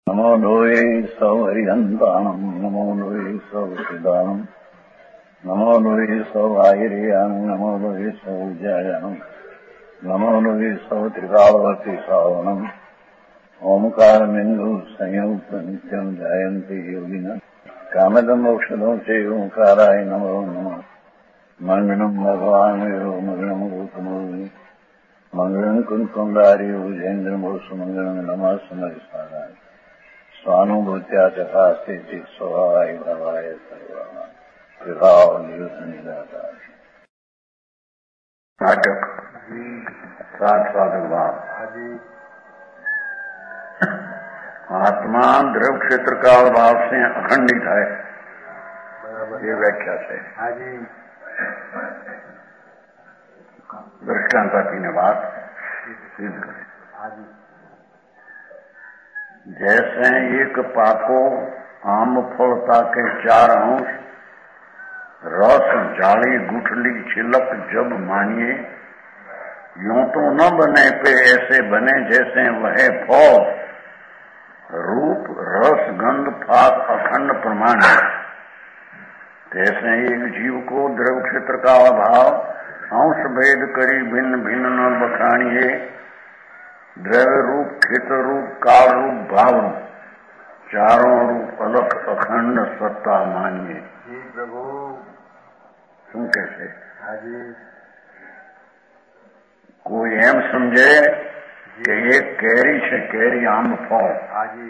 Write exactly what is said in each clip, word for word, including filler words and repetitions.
नमो लोये सौहरिहन्ताणम् नमो लोये सौहृदानम् नमो लोये सौभागिर्यानम् नमो लोये सौविजयानम् नमो लोये सौत्रिकालवती सावनम् ओंकारमिन्दु संयुक्त नित्यम् जायन्ति योगिनः कामदम् मोक्षदम् च ओंकाराय नमो नमः मङ्गलम् भगवान् वीरो मङ्गलम् रूपमोहि मङ्गलम् कुन्कुण्डारि भुजेन्द्रमोसु मङ्गलम् नमः समरिसाराय स्वानुभूत्या तथा स्थिति स्वभावाय भवाय सर्वभाव निदाता नाटक सात साधक भाव। आत्मा द्रव्य क्षेत्र काल भाव से अखंडित है, ये व्याख्या से दृष्टांताती ने बात सिद्ध करे। जैसे एक पाको आम फलता के चार अंश रस जाली गुठली छिलक जब मानिए, यूं तो न बने पे ऐसे बने जैसे वह फल रूप रस गंध फाक अखंड प्रमाण है। जैसे एक जीव को द्रव्य क्षेत्र का अभाव अंश भेद करी भिन्न भिन्न न बखानिए, द्रव्य रूप क्षेत्र रूप काल रूप भाव रूप चारों रूप अलग अखंड सत्ता मानिए। जी प्रभु શું कैसे हाजी कोई एम समझे कि एक केरी છે केरी આમ ફળ हाजी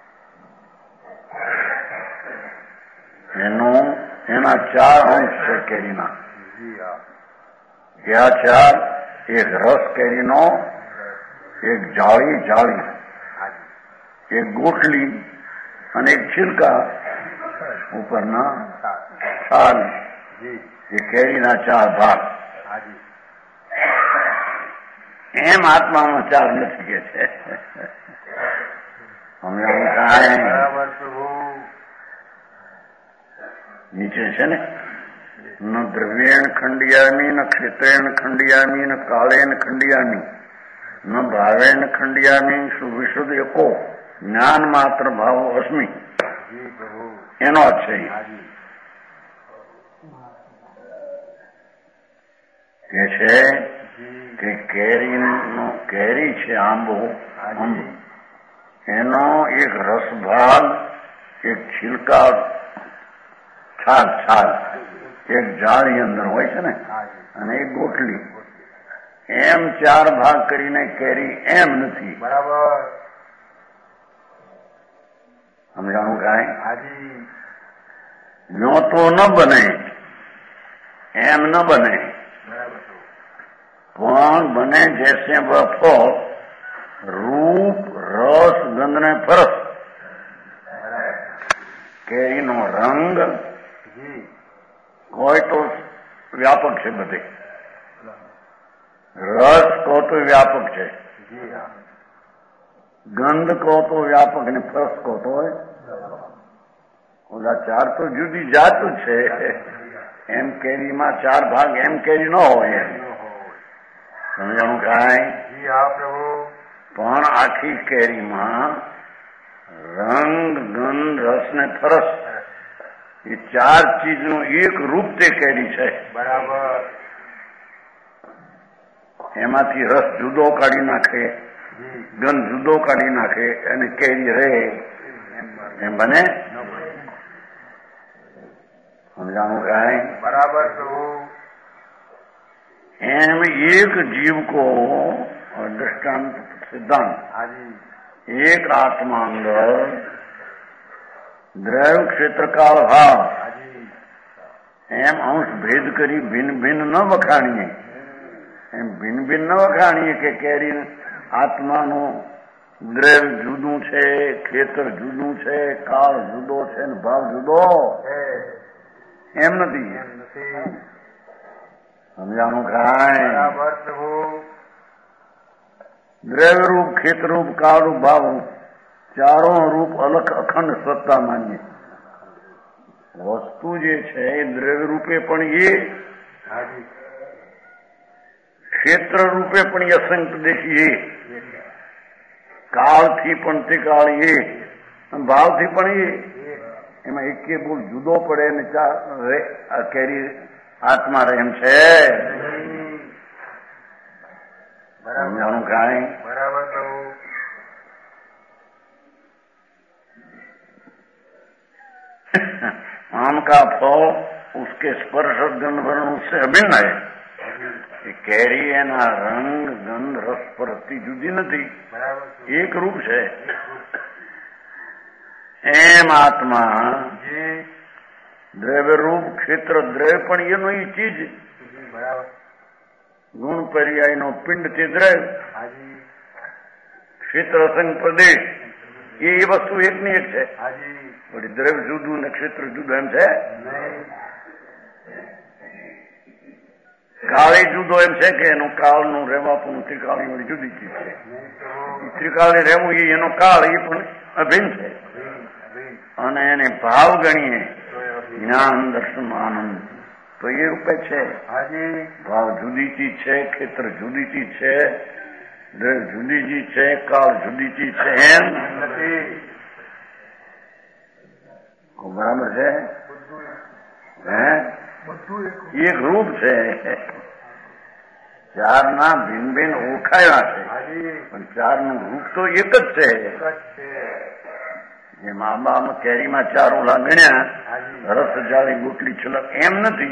એનો એના ચાર અંશ છે કેરીના। जी हाँ क्या चार? एक रस केरीનો, एक જાળી જાળી, हाजी एक ગોટલી અને એક छिलका ઉપરના છાલ। जी ये केरीના ચાર ભાગ। हाजी એમ આત્મામાં ચાર નથી કે છે। અમે આમ કાંઈ बराबर प्रभु નીચે છે ને न द्रव्येण खंडियामी न क्षेत्रेण खंडियामी न कालेन खंडियामी न भावेन खंडियामी सुविशुद्ध एको ज्ञान मात्र भाव अस्मि। जी प्रभु एनो अच्छे हाजी કે છે जी કે કેરીનો કેરી છે આંબો આંબ એનો એક રસ ભાગ, એક छिलका છાલ છાલ, એક જાળી અંદર હોય છે ને हाजी અને એક ગોટલી, એમ ચાર ભાગ કરીને કેરી એમ નથી। बराबर સમજાણું કાંઈ? हाजी યો તો ન બને, એમ ન બને, बराबर प्रभु પણ બને जैसे वह फल रूप रस गंध ने फरस। बराबर કેરીનો રંગ जी કોઈ તો વ્યાપક છે બધે, રસ કહો તો વ્યાપક છે, जी हाँ ગંધ કહો તો વ્યાપક ને ફરસ કહો તો ઓલા ચાર તો જુદી જાત છે। એમ કેરીમાં ચાર ભાગ એમ કેરી ન હોય। સમજાણું કાંઈ? जी हाँ प्रभु પણ આખી કેરીમાં રંગ ગંધ રસ ને ફરસ એ ચાર ચીજનું એક રૂપ તે કેરી છે। बराबर એમાંથી રસ જુદો કાઢી નાખે, जी ગંધ જુદો કાઢી નાખે અને કેરી રહે, એમ બને? સમજાણું કાંઈ? बराबर प्रभु એમ એક जीव को दृष्टांत सिद्धांत हाजी एक आत्मा अंदर द्रव्य क्षेत्र का भाव हाजी एम अंश भेद करी भिन्न भिन्न न वखाणीए। एम भिन्न भिन्न न वखाणीए કે કેરી આત્માનો દ્રવ્ય જુદું છે, ખેતર જુદું છે, કાળ જુદો છે ને ભાવ જુદો, है એમ નથી। नसी સમજાણું કાંઈ? बराबर प्रभु દ્રવ્ય રૂપ ખેત રૂપ કાળ રૂપ ભાવ રૂપ ચારો રૂપ અલગ અખંડ સત્તા માન્ય। વસ્તુ જે છે એ દ્રવ્ય રૂપે પણ એ, हाजी ક્ષેત્ર રૂપે પણ એ અસંખ્ય દેશી એ, કાળથી પણ તે કાળ એ, ભાવથી પણ એ એમાં એક બોલ જુદો પડે ને કેરી આત્મા રહે એમ છે. જાણું કાંઈ બરાબર તો आम का फल उसके स्पर्श और गंध वर्ण उससे अभिन्न है. એ કેરી એના રંગ ગંધ રસ પરથી જુદી નથી, એક રૂપ છે. એમ આત્મા દ્રવ્ય રૂપ ક્ષેત્ર દ્રવ્ય પણ એનો એ ચીજ ગુણ પર્યાય નો પિંડ તે દ્રવ્ય ક્ષેત્ર સંગ પ્રદેશ એ વસ્તુ એક ની એક છે. વળી દ્રવ્ય જુદું ને ક્ષેત્ર જુદું એમ છે. કાળી જુદો એમ છે કે એનું કાળનું રહેવાપણું ત્રિકાળી વળી જુદી ચીજ છે. ત્રિકાળી રહેવું એ એનો કાળ એ પણ અભિન્ન છે. અને એને ભાવ ગણીએ જ્ઞાન દર્શન આનંદ તો એ રૂપે છે. ભાવ જુદી ચીજ છે, ક્ષેત્ર જુદી ચીજ છે, દ્રવ્ય જુદી ચીજ છે, કાળ જુદી ચીજ છે. એમ બરાબર છે. હે એક રૂપ છે. ચાર ના ભિન્ન ભિન્ન ઓળખાયા છે પણ ચાર નું રૂપ તો એક જ છે. જેમ આંબામાં કેરીમાં ચાર ઓલા ગણ્યા રસ જાળી ગોટલી છલક એમ નથી.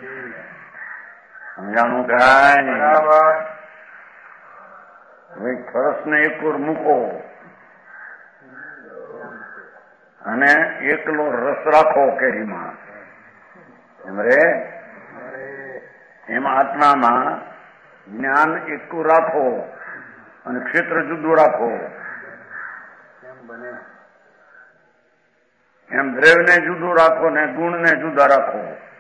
સમજાણું કાંઈ ભાઈ ખરસ ને એક ઓર મૂકો અને એકલો રસ રાખો કેરીમાં એમ રે એમ આત્મામાં જ્ઞાન એકું રાખો અને ક્ષેત્ર જુદું રાખો એમ દ્રવ્યને જુદું રાખો ને ગુણને જુદા રાખો.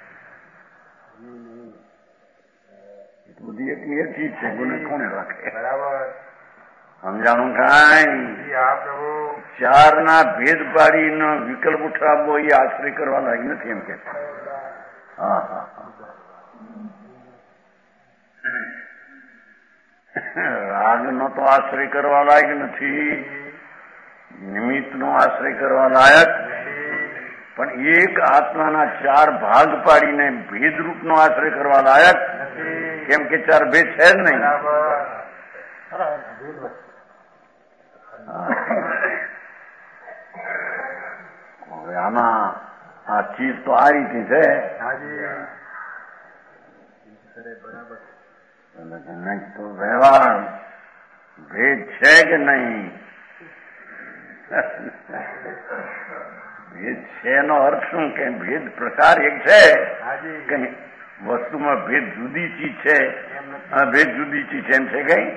બધી એકની એક ચીજ છે, ગુણ કોને રાખે? સમજાણું કાંઈ ચાર ના ભેદ પાડીનો વિકલ્પ ઉઠાવવો એ આશ્રય કરવા લાગી નથી એમ કે. હા હા રાગ નો તો આશ્રય કરવા લાયક નથી, નિમિત્ત નો આશ્રય કરવા લાયક, પણ એક આત્માના ચાર ભાગ પાડીને ભેદ રૂપ નો આશ્રય કરવા લાયક કેમ કે ચાર ભેદ છે જ નહીં. હવે આમાં આ ચીજ તો આ રીતે છે નહીં તો વ્યવહાર ભેદ છે કે નહીં? ભેદ છે એનો અર્થ શું કે ભેદ પ્રકાર એક છે કે વસ્તુમાં ભેદ જુદી ચીજ છે, ભેદ જુદી ચીજ એમ છે કઈ?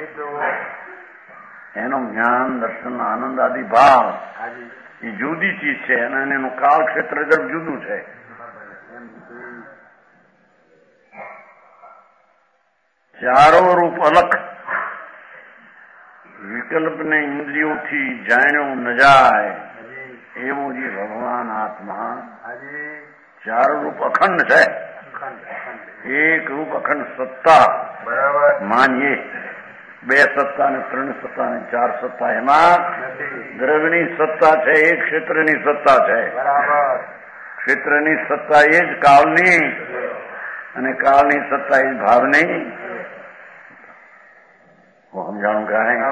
એનો જ્ઞાન દર્શન આનંદ આદિ ભાવ એ જુદી ચીજ છે અને એનું કાળ ક્ષેત્ર ગર્ભ જુદું છે. ચારો રૂપ અલગ વિકલ્પને ઇન્દ્રિયોથી જાણ્યો ન જાય એવું જે ભગવાન આત્મા ચાર રૂપ અખંડ છે. એક રૂપ અખંડ સત્તા માનીએ, બે સત્તા ને ત્રણ સત્તા ને ચાર સત્તા એમાં દ્રવ્યની સત્તા છે, એક ક્ષેત્રની સત્તા છે. ક્ષેત્રની સત્તા એ જ કાળની અને કાળની સત્તા એ જ ભાવની. સમજાણું કાંઈ?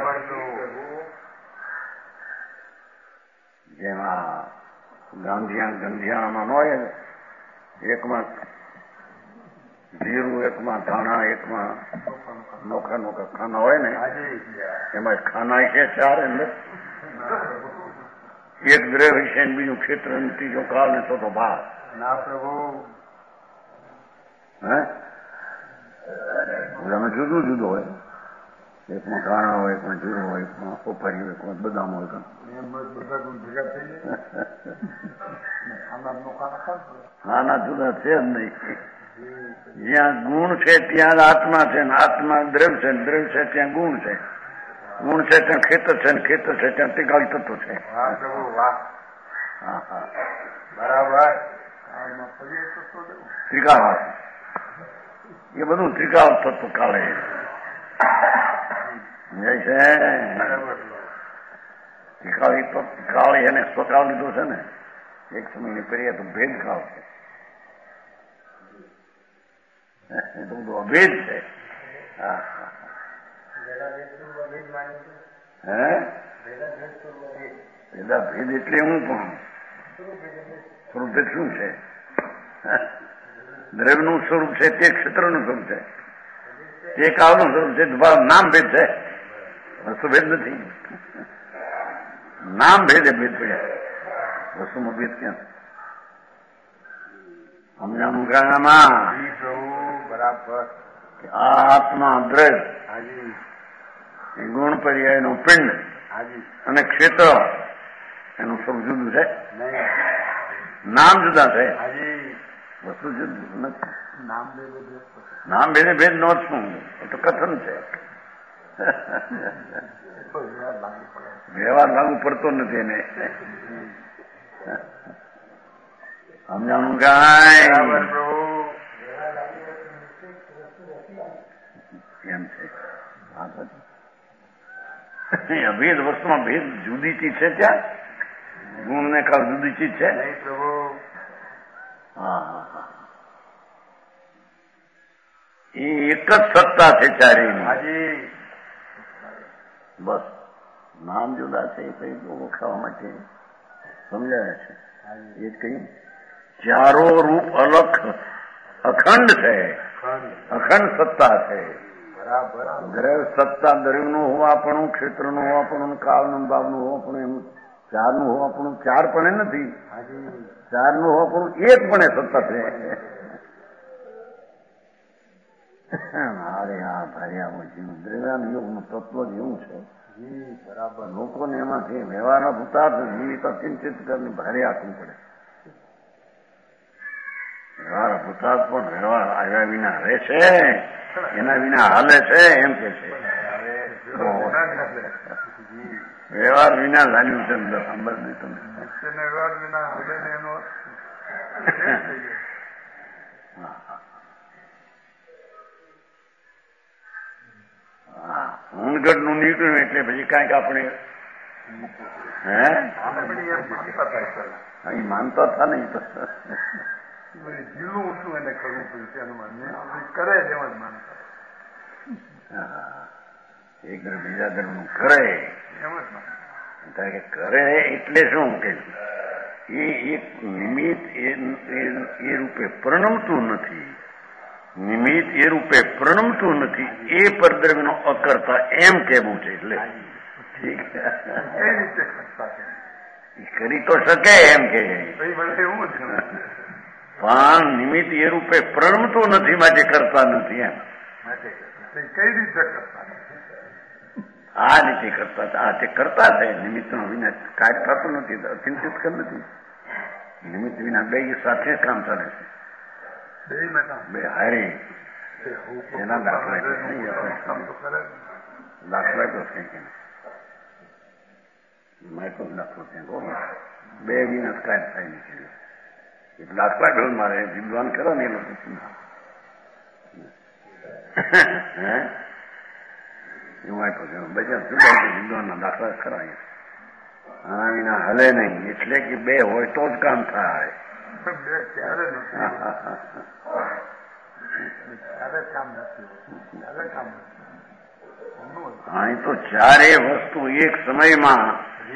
જેમાં ગાંધિયા ગંધિયાણામાં હોય એકમાં જીરું, એકમાં ધાણા, એકમાં નોખા નોખા ખાના હોય ને એમાં ખાના છે ચાર અંદર, એક દ્રવ્ય છે બીજું ક્ષેત્ર ત્રીજો કાળ ને ચોથો ભાવ. હે અમે જુદું જુદું હોય, એકમાં ધાણા હોય, એકમાં જીરું હોય, એકમાં ઉપરી હોય, એકમાં બદામ હોય. ખાના જુદા છે જ નહીં. જ્યાં ગુણ છે ત્યાં આત્મા છે ને આત્મા દ્રવ્ય છે, દ્રવ્ય છે ત્યાં ગુણ છે, ગુણ છે ત્યાં ખેતર છે ને ખેતર છે ત્યાં ત્રિકાળી તત્વ છે. બરાબર ત્રિકાળ એ બધું ત્રિકાળ તત્વ કાળે છે. કાળી કાળી અને સ્વકાળ લીધો છે ને એક સમયની પર્યા તો ભેદ કાળ છે, એ તો બધું અભેદ છે. હા હે પેલા ભેદ એટલે હું પણ સ્વરૂપ ભેદ શું છે? દ્રવ્યનું સ્વરૂપ છે તે ક્ષેત્રનું સ્વરૂપ છે, તે કાળનું સ્વરૂપ છે. નામ ભેદ છે, વસ્તુ ભેદ નથી. નામ ભેદે ભેદ પડ્યા, વસ્તુમાં ભેદ ક્યાં? સમજાણું ગાણામાં બરાબર આ આત્મા દ્રવ્ય એ ગુણ પર્યાય નું પિંડ અને ક્ષેત્ર એનું સ્વરૂપ જુદું છે, નામ જુદા છે, વસ્તુ જુદું નથી. નામ ભેદે ભેદ નો શું? એ તો કથન છે, વ્યવહાર લાગુ પડતો નથી એને. સમજાણું કાંઈ એમ છે. અભેદ વસ્તુમાં ભેદ જુદી ચીજ છે, ત્યાં ગુણ ને કાળ જુદી ચીજ છે. હા હા હા એ એક જ સત્તા છે ચારેયની. બસ નામ જુદા છે એ કઈ ઓળખાવા માટે સમજાય છે. એ જ કઈ ચારો રૂપ અલગ અખંડ છે, અખંડ સત્તા છે. દ્રવ્ય સત્તા દ્રવ્યનું હોવાપણું, ક્ષેત્રનું હોવાપણું, કાળનું બાબનું હોવાપણું, એમ ચારનું હોવાપણું ચાર પણ નથી, ચારનું હોવાપણું એક પણ સત્તા છે. અરે આ ભાર્યા દ્રવ્યાનું યોગનું તત્વ જ એવું છે. બરાબર લોકોને એમાંથી વ્યવહારના ભૂતાર્થ જીવિત અચિંતિત કરીને ભારે આપવું પડે. વ્યવહાર ભૂતાર્થ પણ વ્યવહાર આવ્યા વિના રહે છે, એના વિના હાલે છે એમ કે છે. વ્યવહાર વિના લાગ્યું છે ખબર નહીં તમને. વ્યવહાર વિના હાલે ને એનો ઊંઘટ નું નીકળ્યું એટલે પછી કાંઈક આપણે હે અહીં માનતા હતા નહીં તો જીલું ઊંચું એને કરવું પડ્યું કરે જ એમ જ માનતા. એક ધર્મ બીજા ધર્મ નું કરે એમ જ કે કરે એટલે શું કે એ એક નિમિત્ત એ રૂપે પ્રણમતું નથી, નિમિત્ત એ રૂપે પ્રણમતું નથી, એ પરદ્રવ્યનો અકર્તા એમ કેવું છે. એટલે ઠીક કરી તો શકે એમ કે પણ નિમિત્ત એ રૂપે પ્રણમતું નથી માટે કરતા નથી એમ. કઈ રીતે કરતા? આ રીતે કરતા આ તે કરતા છે. નિમિત્ત નો વિના કાંઈ થતું નથી, અચિંતિત કર નથી. નિમિત્ત વિના બે સાથે કામ ચાલે છે, બે હારી. એના દાખલા દાખલા તો છે કે મેં તો દાખલો છે બે વિના કાંઈ થાય નહીં. દાખલા ગયો મારે વિદ્વાન ખરા ને એ લોકો એવું આપ્યું છે. બધા જુદા વિદ્વાન ના દાખલા ખરા આના વિના હલે નહીં. એટલે કે બે હોય તો જ કામ થાય. અહીં તો ચારે વસ્તુ એક સમયમાં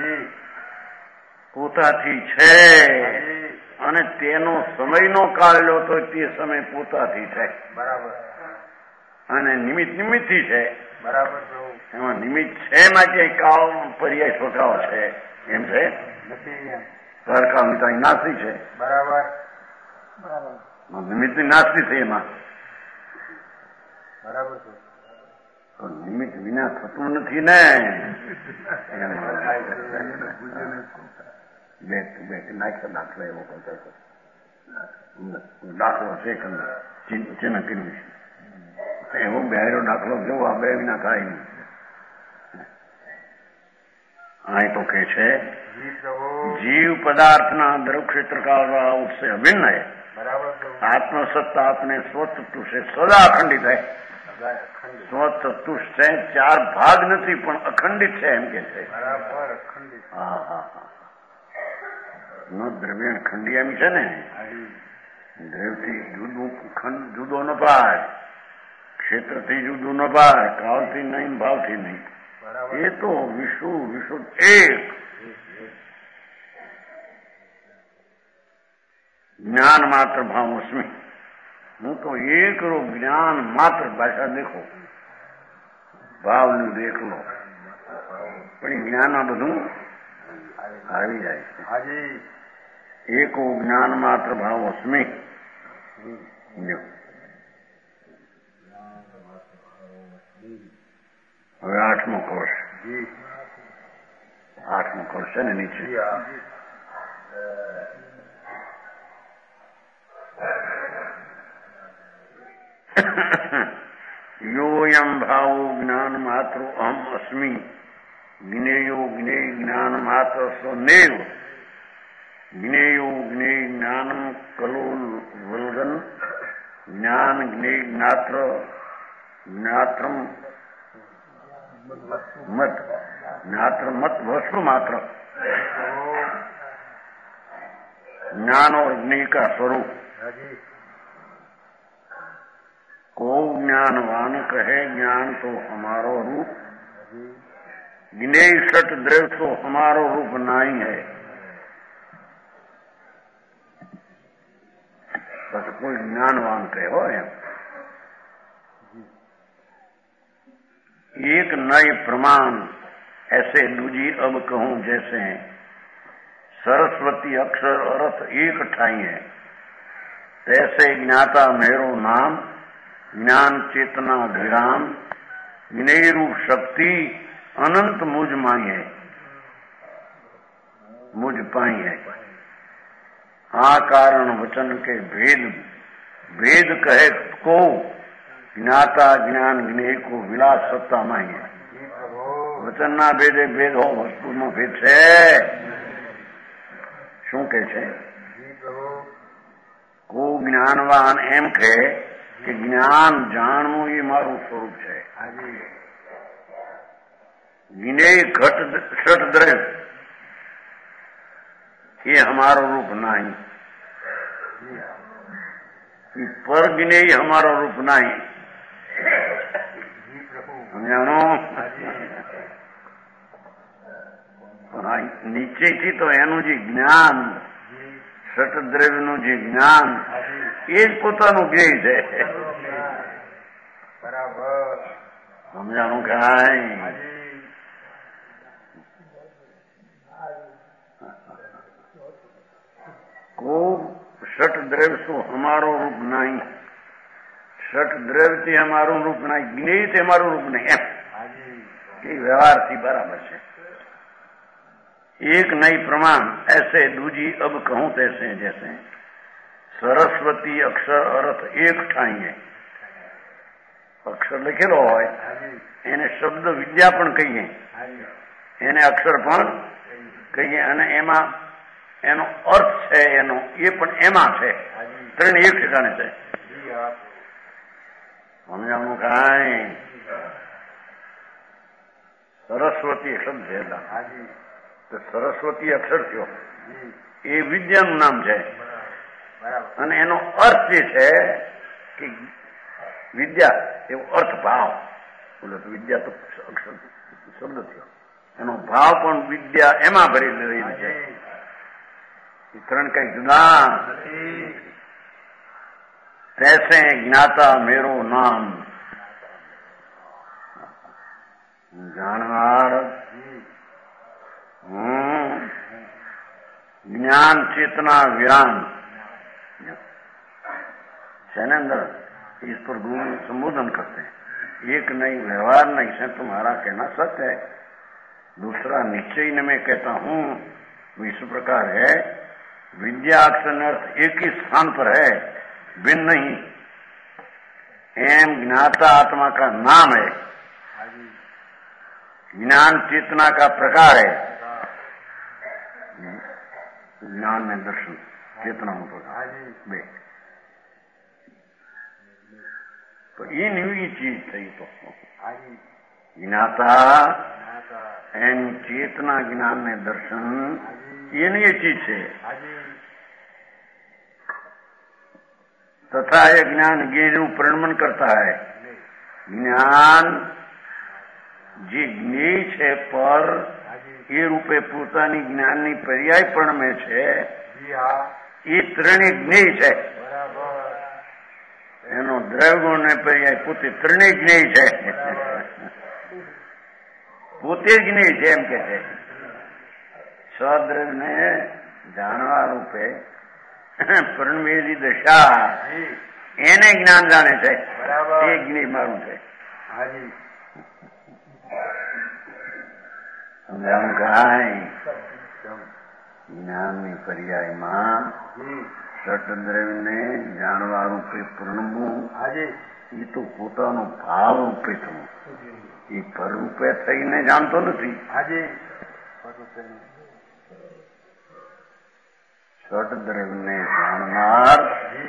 પોતાથી છે અને તેનો સમયનો કાળ લો તો તે સમય પોતાથી છે. બરાબર. અને નિમિત્ત નિમિત્તથી છે. બરાબર. એમાં નિમિત્ત છે માટે કાળ પર્યાય સ્વભાવ છે એમ છે. સરકાળ નાસ્તી છે. બરાબર. બરાબર. નિમિત્તની નાસ્તી છે એમાં. બરાબર છે. તો નિમિત્ત વિના થતું નથી ને. બે બે નાખ્યા દાખલો એવો કરતો દાખલો છે ચિહ્ન કર્યું છે એવો બેરો દાખલો જોવો આ બે વિના થાય નહીં. અહીં તો કે છે જીવ પદાર્થના દ્રવ ક્ષેત્ર કાળ ઉત્સે અભિન્ન આત્મસત્તા આપને સ્વતંત્ર છે સદા અખંડિત है સ્વચતુષ્ટ છે, ચાર ભાગ નથી પણ અખંડિત છે એમ કે છે. બરાબર અખંડિત. હા હા હા નો દ્રવ્યણ ખંડિયામી છે ને, દ્રવ્યથી જુદું ખંડ જુદો ન પાય, ક્ષેત્રથી જુદું ન પાય, કાળથી નહીં, ભાવથી નહીં. એ તો વિશ્વ વિશ્વ એક જ્ઞાન માત્ર ભાવ અસ્મી. હું તો એક રો જ્ઞાન માત્ર. ભાષા દેખો, ભાવનું દેખ લો, પણ એ જ્ઞાનમાં બધું આવી જાય છે. હાજી એકો જ્ઞાન માત્ર ભાવ અસ્મી. હવે આઠમો કોર્સ, આઠમો કોર્સ છે ને નીચે. योयम भावो ज्ञान मात्र अहम अस्मि, ज्ञेयो ज्ञेय ज्ञान मात्र स्वनेव, ज्ञेयो ज्ञेय ज्ञान कलो वल्गन, ज्ञान ज्ञेय ज्ञात्र ज्ञात्रम मत, ज्ञात्र मत भस्म मात्र. ज्ञान और ज्ञेय का स्वरूप. को ज्ञानवान कहे ज्ञान तो हमारो रूप, ज्ञेय सट द्रव्य तो हमारो रूप नहीं है. बस कोई ज्ञानवान कहो एम. एक नए प्रमाण ऐसे दूजी अब कहूं जैसे सरस्वती अक्षर अर्थ एक ठाई है, तैसे ज्ञाता मेरो नाम, ज्ञान चेतना विराम, ज्ञेय रूप शक्ति अनंत मुझ माई है, मुझ पाई है. आ कारण वचन के भेद भेद कहे को, ज्ञाता ज्ञान ज्ञेय को विलास सत्ता माई है. वचन ना भेदे भेद हो, वस्तु નો ભેદ છે. શું કે છે? કો જ્ઞાનવાન એમ કહે કે જ્ઞાન જાણવું એ મારું સ્વરૂપ છે. જ્ઞેય ઘટ ષટ દ્રવ્ય એ हमारो रूप नहीं, पर ज्ञेय हमारो रूप नहीं. જાણો નીચેથી તો એનું જે જ્ઞાન, ષટ દ્રવ્યનું જે જ્ઞાન એ જ પોતાનું જ્ઞેય છે. બરાબર સમજાણું કાંઈ? को षट द्रव्य सो हमारो रूप नहीं, षट द्रव्य से हमारो रूप नहीं, ज्ञेय से हमारो रूप नहीं. एम व्यवहार थी बराबर है. एक नई प्रमाण ऐसे दूजी अब कहूं तैसे जैसे सरस्वती अक्षर अर्थ एक ठाई है. અક્ષર લખેલો હોય એને શબ્દ વિદ્યા પણ કહીએ, એને અક્ષર પણ કહીએ, અને એમાં એનો અર્થ છે એનો એ પણ એમાં છે. ત્રણ એક ઠેકાણે છે. સમજાવવાનું કાંઈ? સરસ્વતી શબ્દ છે તો સરસ્વતી અક્ષર થયો એ વિદ્યાનું નામ છે, અને એનો અર્થ જે છે કે વિદ્યા એવો અર્થ ભાવ. બોલો તો વિદ્યા તો અક્ષર શબ્દ થયો, એનો ભાવ પણ વિદ્યા એમાં ભરી રહેલી છે. એ ત્રણ કઈ જુદા. તૈસે જ્ઞાતા મેરો નામ, જાણનાર હું, જ્ઞાન चेतना विराम છે ને અંદર. इस पर गुरु संबोधन करते हैं. एक नहीं व्यवहार नहीं से तुम्हारा कहना सत्य है, दूसरा निश्चय न मैं कहता हूं. इस प्रकार है विद्या अक्षर अर्थ एक ही स्थान पर है, भिन्न नहीं. एम ज्ञाता आत्मा का नाम है, ज्ञान चेतना का प्रकार है. ज्ञान में दर्शन, चेतना में प्रकार बे. તો એ નવી ચીજ થઈ. તો જ્ઞાતા એની ચેतना ज्ञान ने दर्शन ये नहीं चीज है. तथा ये ज्ञान ज्ञेयનું પરિણમન કરતા है. જ્ઞાન જે જ્ઞેય છે પર એ રૂપે પોતાની જ્ઞાનની પર્યાય પરણમે છે. એ ત્રણેય જ્ઞેય છે. એનો દ્રવ્યગુણ ને પર્યાય પોતે ત્રણેય જ્ઞેય છે. પોતે જ જ્ઞેય છે એમ કે છે. સ્વદ્રવ્યને જાણવા રૂપે પરણમેલી દશા એને જ્ઞાન જાણે છે. એ જ્ઞેય મારું છે. સમજાણું કાંઈ જ્ઞાનની પર્યાયમાં ષટદ્રવ્યને જાણવા રૂપે પરણવું એ તો પોતાનો ભાવ રૂપે થવું. એ પર રૂપે થઈને જાણતો નથી. ષટદ્રવ્યને જાણનાર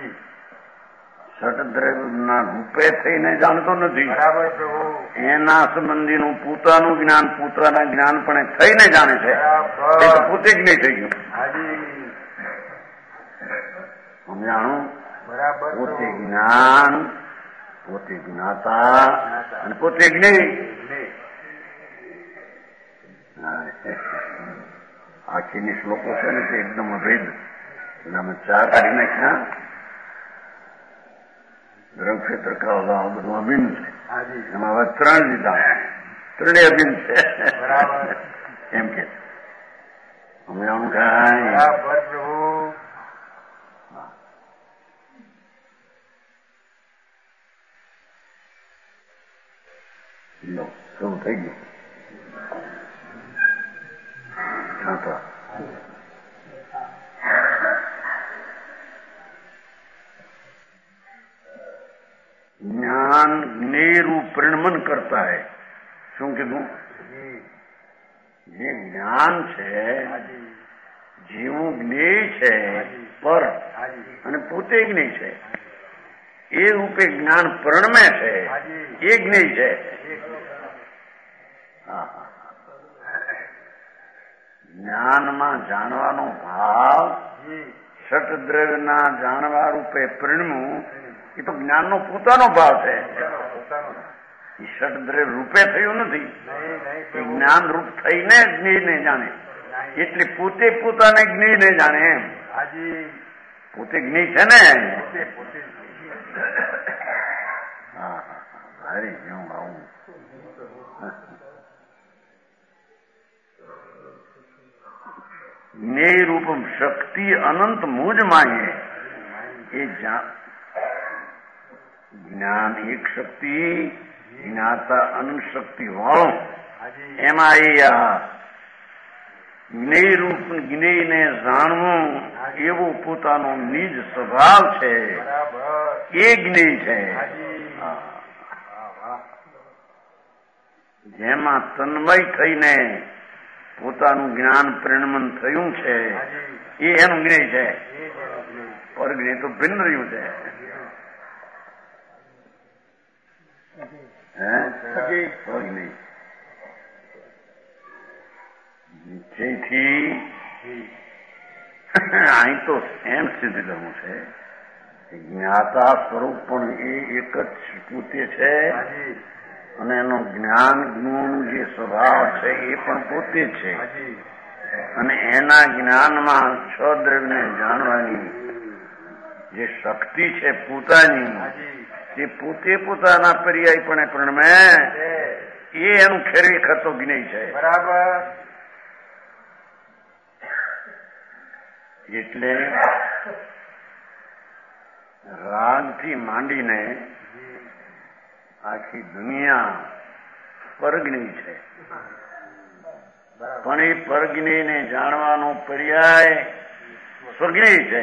ષટદ્રવ્યના રૂપે થઈને જાણતો નથી. એના સંબંધીનું પોતાનું જ્ઞાન પોતાના જ્ઞાન પણ થઈને જાણે છે. એ તો પોતે જ નહીં થઈ ગયું. સમજાણું? પોતે જ્ઞાન, પોતે જ્ઞાતા અને પોતે જ્ઞેય. આખીની શ્લોકો છે ને તે એકદમ અભેદ. એનામાં ચાર કાઢી નાખ્યા. દ્રવક્ષેત્ર કાળા બધું અભિન્ન છે. એમાં હવે ત્રણ લીધા. ત્રણે અભિન્ન છે એમ કે સમજાણું કાંઈ? લો શું થઈ ગયું? છાંટા જ્ઞાન જ્ઞેયનું પરિણમન કરતા હૈ. શું કીધું? જે જ્ઞાન છે જેવું જ્ઞેય છે પર અને પોતે જ્ઞેય છે એ રૂપે જ્ઞાન પરિણમે છે. એ જ્ઞેય છે. જ્ઞાનમાં જાણવાનો ભાવ ષટદ્રવ્યના જાણવા રૂપે પરિણમવું એ તો જ્ઞાનનો પોતાનો ભાવ છે. એ ષટદ્રવ્ય રૂપે થયું નથી. એ જ્ઞાન રૂપ થઈને જ્ઞેયને જાણે. એટલે પોતે પોતાને જ્ઞેયને જાણે એમ. પોતે જ્ઞેય છે ને. હા ભારે હું આવું જ્ઞેય રૂપમ શક્તિ અનંત મુજ માહીએ. એ જ્ઞાન એક શક્તિ જ્ઞાતા અનંત શક્તિ વાળો એમાં એ જ્ઞેય રૂપ જ્ઞેયને જાણવું એવો પોતાનો નિજ સ્વભાવ છે. એ જ્ઞેય છે. જેમાં તન્મય થઈને પોતાનું જ્ઞાન પરિણમન થયું છે એ એનું જ્ઞેય છે. પરજ્ઞેય તો ભિન્ન રહ્યું છે. જેથી અહીં તો એમ સિદ્ધ કરવું છે જ્ઞાતા સ્વરૂપ પણ એ એક જ પોતે છે અને એનો જ્ઞાન ગુણ જે સ્વભાવ છે એ પણ પોતે છે. અને એના જ્ઞાનમાં છ દ્રવ્યને જાણવાની જે શક્તિ છે પોતાની તે પોતે પોતાના પર્યાયપણે પ્રણમે એ એનું ખરેખર તો જ્ઞેય છે. બરાબર. એટલે રાગથી માંડીને આખી દુનિયા પરજ્ઞેય છે. પણ એ પરજ્ઞેયને જાણવાનો પર્યાય સ્વજ્ઞેય છે.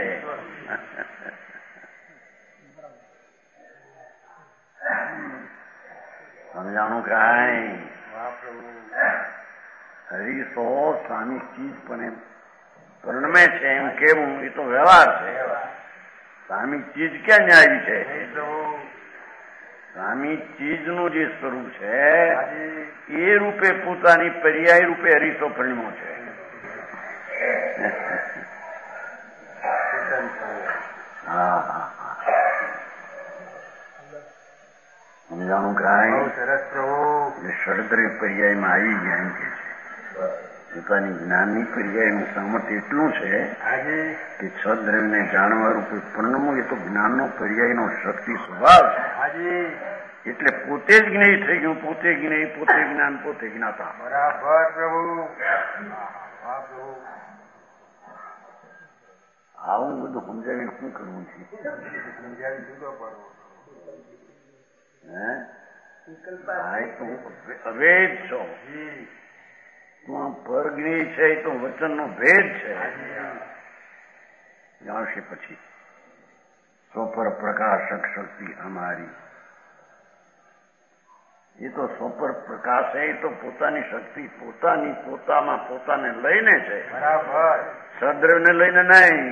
સમજાણું કાંઈ? હરીસો સામી ચીજ પણ પરિણમે છે એમ કેવું એ તો વ્યવહાર છે. સામી ચીજ ક્યાં ન્યાય છે? સ્વામી ચીજનું જે સ્વરૂપ છે એ રૂપે પોતાની પર્યાય રૂપે હરીસો પરિણમો છે. હા હા હા સમજાણું કાંઈ ષડદ્રવ્ય પર્યાયમાં આવી ગયા એમ કે છે. પોતાની જ્ઞાનની પર્યાયનું સામર્થ્ય એટલું છે કે છ દ્રવ્યને જાણવા રૂપે પરિણમવું એ તો જ્ઞાનનો પર્યાયનો શક્તિ સ્વભાવ છે. એટલે પોતે જ જ્ઞેય થઈ ગયું, પોતે જ્ઞેય, પોતે જ્ઞાન, પોતે જ્ઞાતા. બરાબર પ્રભુ. આવું બધું સમજાવીને શું કરવું છે? સમજાવી જુદો પડવો. હે તું અવેદ છો, તું પરજ્ઞેય છે તો વચનનો ભેદ છે. જાણશે પછી સ્વપર પ્રકાશક શક્તિ અમારી. એ તો સ્વપર પ્રકાશ છે, એ તો પોતાની શક્તિ પોતાની પોતામાં પોતાને લઈને છે. બરાબર. સદ્રવ્યને લઈને નહીં.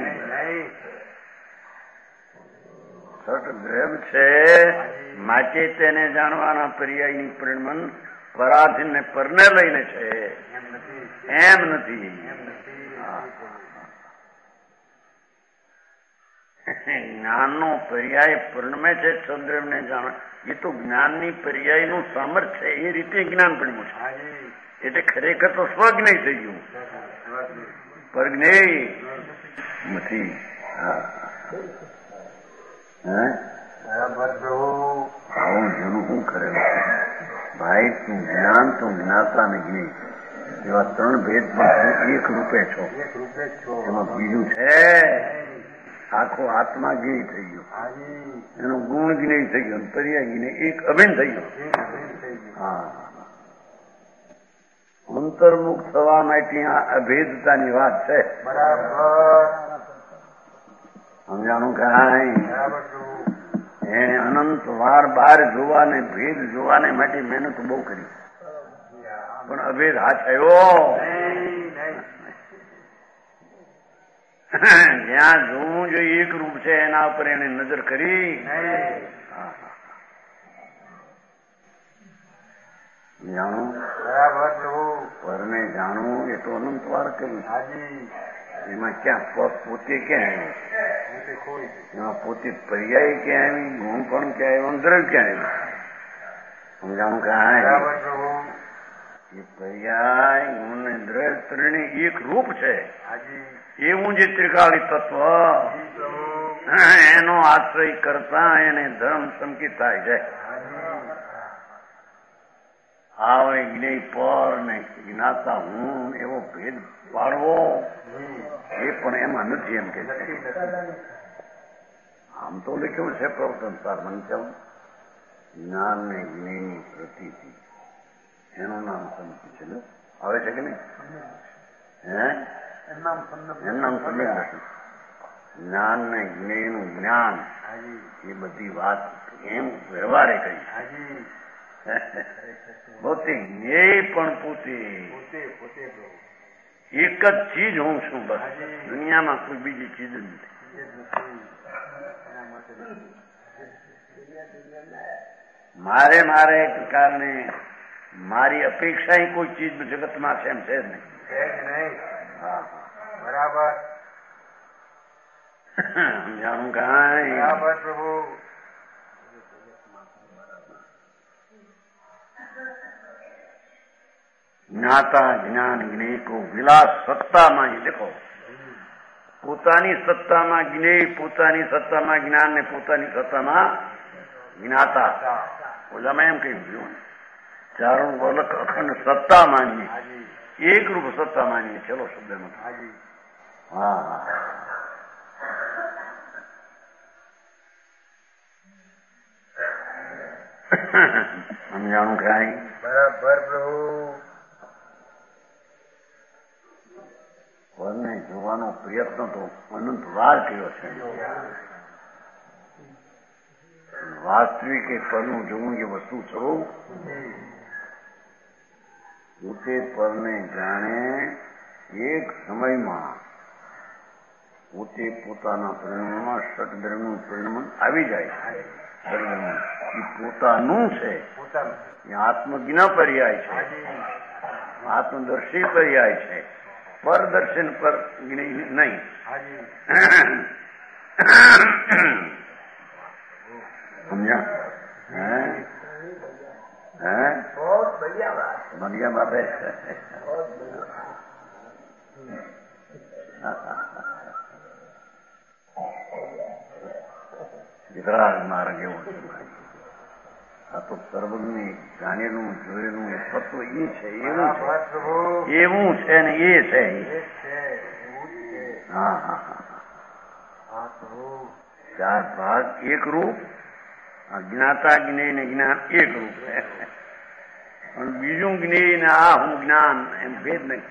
સદ્રવ્ય છે માટે તેને જાણવાના પર્યાયની પરિણમન પરાધીન પરને લઈને છે, એમ નથી. જ્ઞાનનો પર્યાય પરિણમે છે સદ્રવ્યને જાણ, એ તો જ્ઞાનની પર્યાયનું સામર્થ્ય છે, એ રીતે જ્ઞાન પરિણમ્યું છે. એટલે ખરેખર તો સ્વજ્ઞેય થઈ ગયું, પરજ્ઞેય નથી. આવું જેનું શું કરેલું છે ભાઈ? તું જ્ઞાન, તું જ્ઞાતા ને જ્ઞેય એવા ત્રણ ભેદ પણ એક રૂપે છો. એમાં બીજું છે આખો આત્મા જ્ઞેય થઈ ગયો, એનો ગુણ જ્ઞેય થઈ ગયો, પર્યાય જ્ઞેય એક અભિન્ન થઈ ગયો. હા, અંતર્મુખ થવા માટે આ અભેદતાની વાત છે. બરાબર. સમજાણું કાંઈ? એને અનંત વાર બહાર જોવાને ભેદ જોવાને માટે મહેનત બહુ કરી, પણ અભેદ હાથ આવ્યો. જ્યાં જોવું જોઈએ એક રૂપ છે એના ઉપર એને નજર કરી. જાણું પરને જાણવું એ તો અનંત વાર કર્યું. એમાં ક્યાં પોતે ક્યાં આવ્યું? એમાં પોતે પર્યાય ક્યાં આવી? ગુણ પણ ક્યાં આવ્યો? દ્રવ્ય ક્યાં આવ્યું? સમજાણું કાંઈ? એ પર્યાય ગુણ ને દ્રવ્ય ત્રણે એક રૂપ છે. એવું જે ત્રિકાળી તત્વ એનો આશ્રય કરતા એને ધર્મ સંકિત થાય છે. આવે જ્ઞેય પર ને જ્ઞાતા હું એવો ભેદ પાડવો એ પણ એમાં નથી એમ કે છે. આમ તો લખ્યું છે પ્રવર્તન સાર મંચમ જ્ઞાન ને જ્ઞેયની પ્રતીતિ, એનું નામ સંતિ છે ને આવે છે કે નહીં? હે એમ નામ સમજ નથી. જ્ઞાન ને જ્ઞેયનું જ્ઞાન એ બધી વાત એમ વ્યવહારે કહી. પોતે જ્ઞેય પણ પોતે એક જ ચીજ હું છું, બસ દુનિયામાં કોઈ બીજી ચીજ જ નથી. મારે મારે એક પ્રકારને મારી અપેક્ષા કોઈ ચીજ જગતમાં છે એમ છે જ નહીં. હા બરાબર. સમજાણું કાંઈ? બરાબર પ્રભુ. જ્ઞાતા જ્ઞાન જ્ઞેય કો વિલાસ સત્તામાં દેખો, પોતાની સત્તામાં જ્ઞેય, પોતાની સત્તામાં જ્ઞાન ને પોતાની સત્તામાં જ્ઞાતા. ઓલામાં એમ કહ્યું ચારણ વલક અખંડ સત્તા માનીએ, એક રૂપ સત્તા માનીએ. ચલો શબ્દમાં હા સમજાણું કાંઈ? બરાબર પ્રભુ. પરને જોવાનો પ્રયત્ન તો અનંત વાર કર્યો છે. વાસ્તવિક એ પરનું જોવું એ વસ્તુ સ્વરૂપ પોતે પરને જાણે એક સમયમાં પોતે પોતાના પરિણામમાં ષટદ્રવ્યનું પરિણામ આવી જાય. શરીરનું એ પોતાનું છે, એ આત્મજ્ઞ પર્યાય છે, આત્મદર્શી પર્યાય છે, પરદર્શન પર નહીં. સમજ્યા? હે હે बढ़िया बात है. વિતરાગ માર્ગ એવો છે. આ તો સર્વજ્ઞ જાણેલું જોયેલું એ તત્વ એ છે, એવું છે, એવું છે ને એ છે. હા હા હા ચાર ભાગ એક રૂપ, જ્ઞાતા જ્ઞેય ને જ્ઞાન એક રૂપ છે. પણ બીજું જ્ઞેય ને આ હું જ્ઞાન એમ ભેદ નહીં.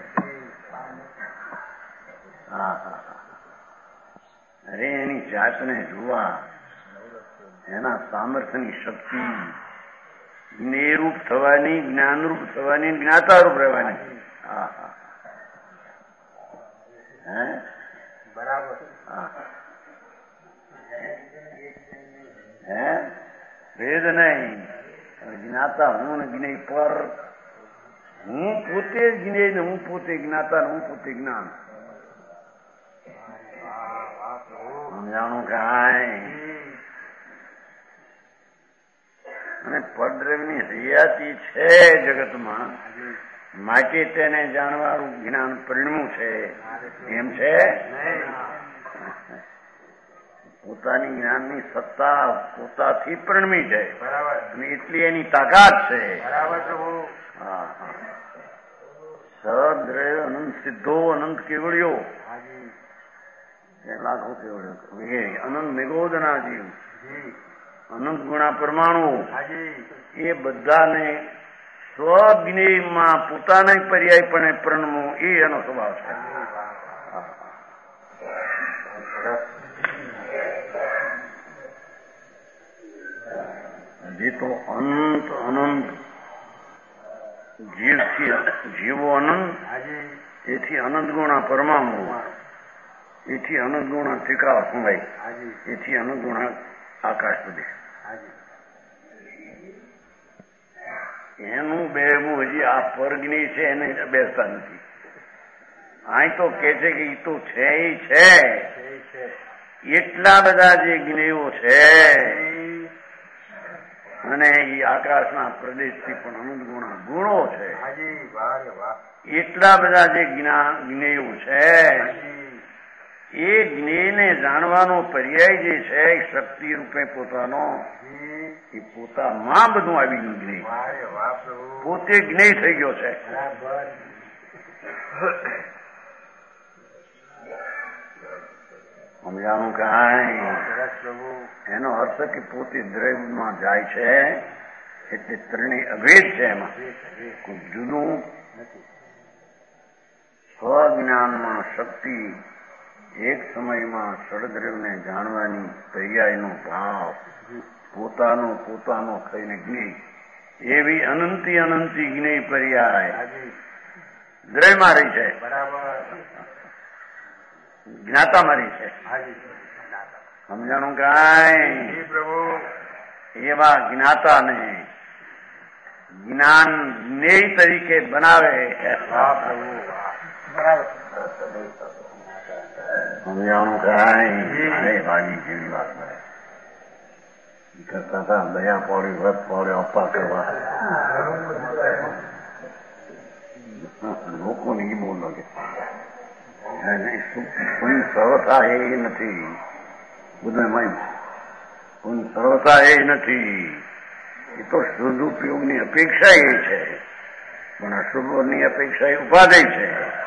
હા હા અરે એની જાતને જોવા, એના સામર્થ્યની શક્તિ, જ્ઞેયરૂપ થવાની, જ્ઞાનરૂપ થવાની, જ્ઞાતારૂપ રહેવાની. હા હા હે બરાબર. હા હે ભેદ નહીં. જ્ઞાતા હું ને જ્ઞેય પર, હું પોતે જ જ્ઞેય ને હું પોતે જ્ઞાતા, હું પોતે જ્ઞાન. સમજાણું કાંઈ? અને પરદ્રવ્યની હયાતી છે જગતમાં, માટે તેને જાણવાનું જ્ઞાન પરિણમ્યું છે. એમ છે પોતાની જ્ઞાનની સત્તા પોતાથી પરિણમી છે, અને એટલી એની તાકાત છે. હા હા સદ્રવ્ય અનંત સિદ્ધો, અનંત કેવળ્યો, લાખો કેવળ્યો, અનંત નિગોદના જીવ, અનંત ગુણા પરમાણુ, એ બધાને સ્વજ્ઞેયમાં પોતાના પર્યાયપણે પ્રણમવું એ એનો સ્વભાવ છે. જે તો અનંત અનંત જીવથી જીવો અનંત, એથી અનંત ગુણા પરમાણુ, એથી અનંત ગુણા ત્રિકાળ સંભાઈ, એથી અનંત ગુણા આકાશ સુધી. એનું બેવું હજી આ પરજ્ઞેય છે એને બેસતા નથી. અહીં તો કે છે કે એ તો છે એ છે. એટલા બધા જે જ્ઞેયો છે, અને એ આકાશના પ્રદેશથી પણ અનંત ગુણા ગુણો છે. એટલા બધા જે જ્ઞેયો છે, એ જ્ઞેયને જાણવાનો પર્યાય જે છે એ શક્તિ રૂપે પોતાનો, એ પોતામાં બધું આવી ગયું. જ્ઞેય પોતે જ્ઞેય થઈ ગયો છે. સમજાણું કાંઈ? એનો અર્થ કે પોતે દ્રવ્યમાં જાય છે, એટલે ત્રણેય અભેદ છે. એમાં કોઈ જુદું સ્વજ્ઞાનમાં શક્તિ, એક સમયમાં સળદ્રવ્યને જાણવાની પર્યાયનો ભાવ, પોતાનો પોતાનો થઈને જ્ઞેય, એવી અનંતી અનંતી જ્ઞેય પર્યાય દ્રવ્યમાં રહી છે, જ્ઞાતામાં રહી છે. સમજાણું કાંઈ? એવા જ્ઞાતાને જ્ઞાન જ્ઞેય તરીકે બનાવે. સમજાણું કાંઈ? ભાજી જેવી વાત કરતા હતા, દયા પાડી, વ્રત પાડે, અપા કરવા લોકોને એ બહુ લાગે. કોઈ સરળતા એ નથી, બધું કોઈ સરળતા એ નથી. એ તો શુદ્ધ ઉપયોગની અપેક્ષા એ છે, પણ અશુભની અપેક્ષા એ ઉપાધિ છે.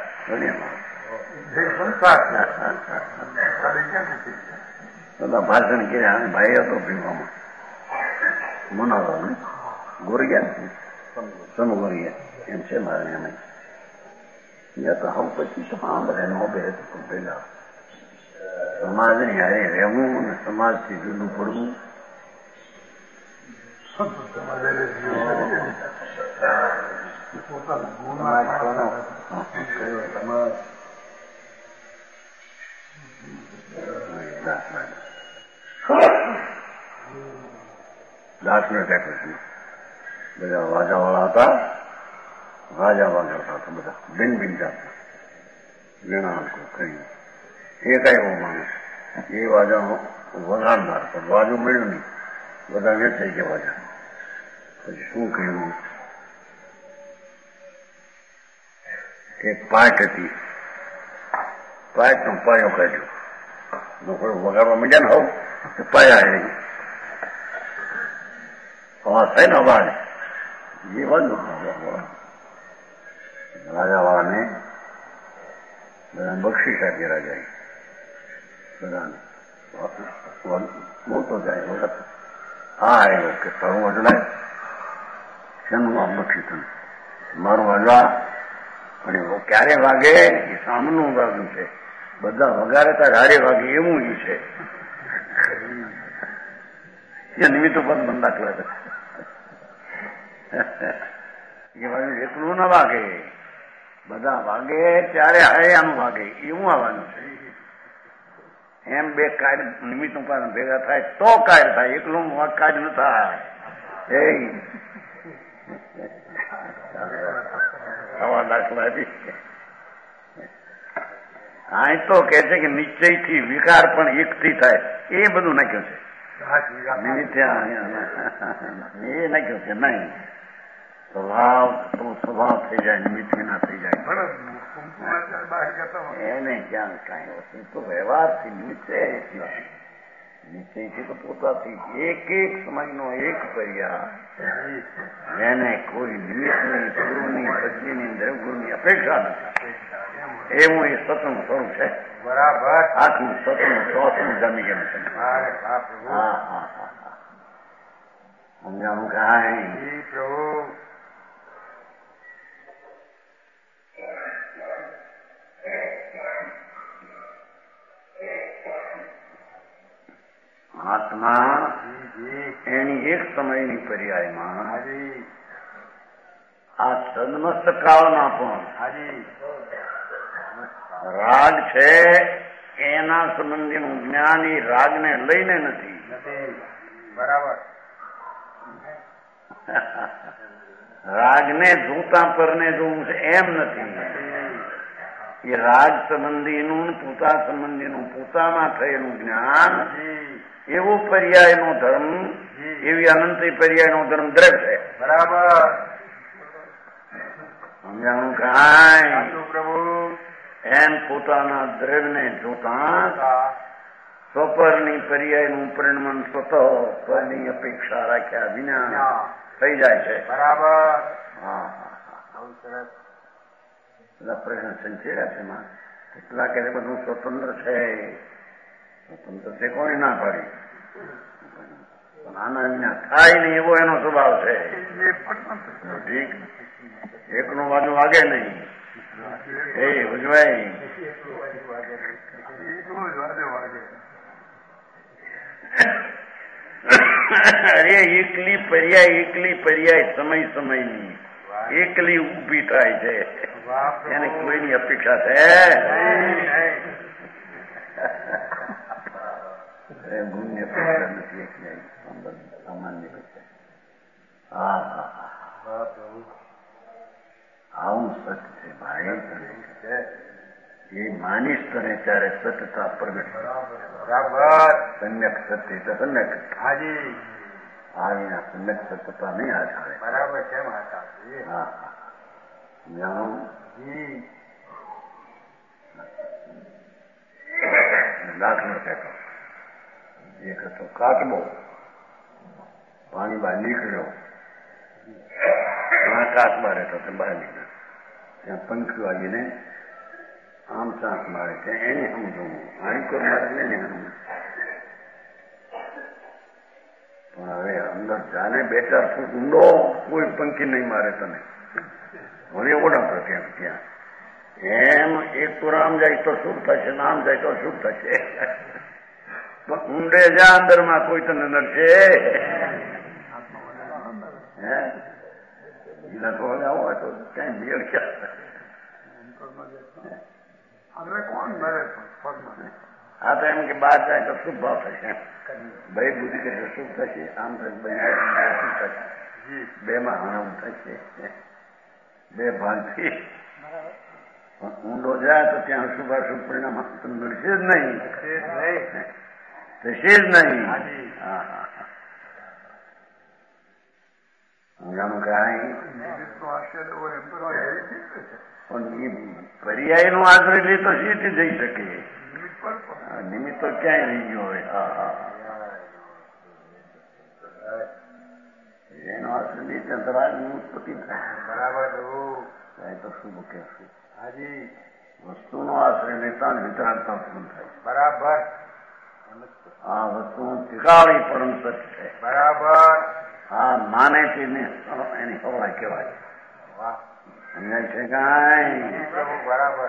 બધા ભાષણ કર્યા, ભાઈ હતો પીવામાં મનાવો ને ગોરિયા સમગોરિયા એમ છે મારે. એમ યા તો હમ પછી સાંભળે નો બે પેલા સમાજની હારે રહેવું અને સમાજથી જુદું પડવું. સમાજ દાખલો ટેકનિક બધા વાજાવાળા હતા, વાજા વાગડતા હતા બધા, બિન બિન જાતના વીણા હલકો કરી. એક આવ્યો માણસ, એ વાજા વગાડનાર, પણ વાજો મળ્યું નહીં, બધા વેચાઈ ગયા વાજા. પછી શું કહ્યું, એક પાટ હતી, પાટનો પાયો કાઢ્યો, લોકો વગાડવા માંડ્યા ને હોવ તો પાયા એ અવાજ થાય ને અવાજ એ વાંધો રાજાવાળાને બધાને બક્ષીસ આપી રાજાએ બધાને બોલતો જાય વખત હા આવ્યો કે તારું વજલાય શેનું આમ બક્ષી તને મારું વજવા પણ ક્યારે વાગે એ સામનું વાગ્યું છે, બધા વગાડે તાર હારે વાગે એવું જ છે. એ નિમિત્તો પર બંધ દાખલા છે. એ વાગ્યું એટલું ના વાગે, બધા વાગે ત્યારે હારે આનું વાગે એવું આવવાનું છે. એમ બે કાર્ય નિમિત્ત ભેગા થાય તો કાર્ય થાય, એકલું કાર્ય ન થાય. એ આવા દાખલા આ તો કે છે કે નિશ્ચયથી વિકાર પણ એકથી થાય, એ બધું નાખ્યું છે. એ નાખ્યું છે નહીં, સ્વભાવ તો સ્વભાવ થઈ જાય, નિમિત્ત ના થઈ જાય. એને ક્યાં કઈ વસ્તુ તો વ્યવહારથી નિશ્ચય નિશ્ચયથી તો પોતાથી એક એક સમયનો એક પર્યા, એને કોઈ નિમિત્તની ગુરુની સજ્જીની દ્રવગુરુની અપેક્ષા નથી. એવું એ સતનું સ્વરૂપ છે. બરાબર આખું સતનું ચોથનું જમી ગયું છે. હા હા હા હા સમજાવું કાંઈ પ્રભુ. આત્મા એની એક સમયની પર્યાયમાં આ સદમસ્ત કાળના પણ રાગ છે એના સંબંધીનું જ્ઞાન એ રાગને લઈને નથી. બરાબર રાગને જોતા પરને જોવું છે એમ નથી. એ રાગ સંબંધીનું પોતા સંબંધીનું પોતામાં થયેલું જ્ઞાન એવો પર્યાયનો ધર્મ, એવી અનંત પર્યાયનો ધર્મ દ્રવ છે. બરાબર સમજાણું કાંઈ પ્રભુ. એમ પોતાના દ્રવ્યને જોતા સ્વપરની પર્યાયનું પરિણમન સ્વતઃ પરની અપેક્ષા રાખ્યા વિના થઈ જાય છે. બરાબર હા બધા પ્રશ્ન સંચેર્યા છે એમાં. કેટલા કે બધું સ્વતંત્ર છે, સ્વતંત્ર તે કોઈ ના પાડી, પણ આના વિના થાય નહીં એવો એનો સ્વભાવ છે. ઠીક એકનો બાજુ વાગે નહીં એ ઉજવાય. અરે એકલી પર્યાય એકલી પર્યાય સમય સમયની એકલી ઉભી થાય છે, એને કોઈની અપેક્ષા છે ગુણની અપેક્ષા નથી. સામાન્ય હા હા હા આવું સત્ય છે ભાઈ. એ માનીશ તને ત્યારે સત્યતા પ્રગટ. બરાબર સમ્યક સત્ય એટલે સમ્યક. હાજી આવીના સમ્યક સત્યતા નહીં હાથ આવે. બરાબર કેમ હાથ આવે? હા હા જાણો દાખલો થતો. એક હતો કાચબો, પાણી બહાર નીકળ્યો, કાચબા રહેતો બહાર નીકળ્યો, ત્યાં પંખી વાગીને આમ ચાંક મારે છે, એને સમજવું આણીકોર મારે ને સમજ. પણ હવે અંદર જાને બે ચાર ફૂટ ઊંડો કોઈ પંખી નહીં મારે તને. હવે ઓળખતો ત્યાં ત્યાં એમ એક તો આમ જાય તો શુભ થશે, આમ જાય તો શુભ થશે. પણ ઊંડે જા અંદરમાં કોઈ તને નડશે હે બીજા તો આવો તો કઈ ભીડ ક્યાં. કોણ મરે આ તો એમ કે બહાર જાય તો શુભ ભાવ થશે ભાઈ બુદ્ધિ કે શુભ થશે આમ શુભ થશે બે માં હણામ થશે બે ભાગથી ઊંડો જાય તો ત્યાં શુભાશુભ પરિણામ મળશે જ નહીં થશે જ નહીં. હા હા હા ઊંડાનું કાંઈ પર્યાય નો આશ્રય લે તો સીધી જઈ શકે. નિમિત્ત તો ક્યાંય નહીં ગયો હોય. હા હા એનો આશ્રય લે ત્યાં તરાજ ની ઉત્પત્તિ થાય. બરાબર તો શું કહેશું? હાજી વસ્તુનો આશ્રય લેતા વિતરાગતા ઉત્પન્ન થાય. બરાબર આ વસ્તુ ટીકાળી પરમ સત્ય છે. બરાબર હા માને તેને એની હવાય કહેવાય. સમજાય છે કાંઈ? બરાબર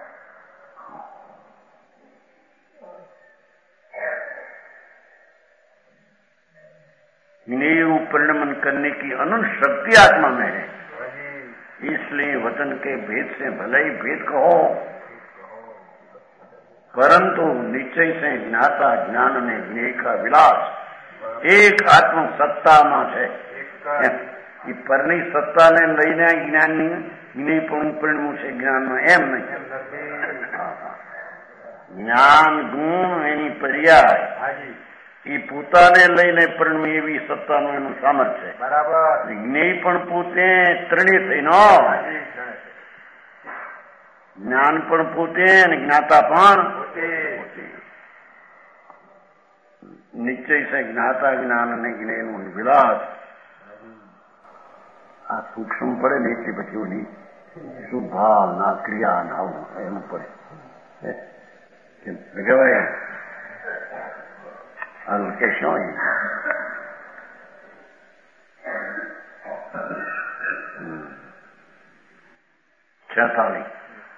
इन्हें परिणमन करने की अनंत शक्ति आत्मा में है. इसलिए वचन के भेद से भले ही भेद कहो परंतु निश्चय से ज्ञाता ज्ञान ने ज्ञेय का विलास एक आत्म સત્તામાં છે. એ પરની સત્તાને લઈને જ્ઞાનની જ્ઞેય પણ પરિણમું છે જ્ઞાનમાં એમ નહીં. જ્ઞાન ગુણ એની પર્યાય એ પોતાને લઈને પરિણમે એવી સત્તાનું એનું સામર્થ્ય છે. બરાબર જ્ઞેય પણ પોતે ત્રણેય થઈને જ્ઞાન પણ પોતે અને જ્ઞાતા પણ પોતે. નિશ્ચય છે જ્ઞાતા જ્ઞાન અને જ્ઞેયનું વિલાસ. આ સૂક્ષ્મ પડે ને એટલે પછી ઓલી શુભાવના ક્રિયા ના એમ પડે કહેવાય. આ લોકેશન છેતાલીસ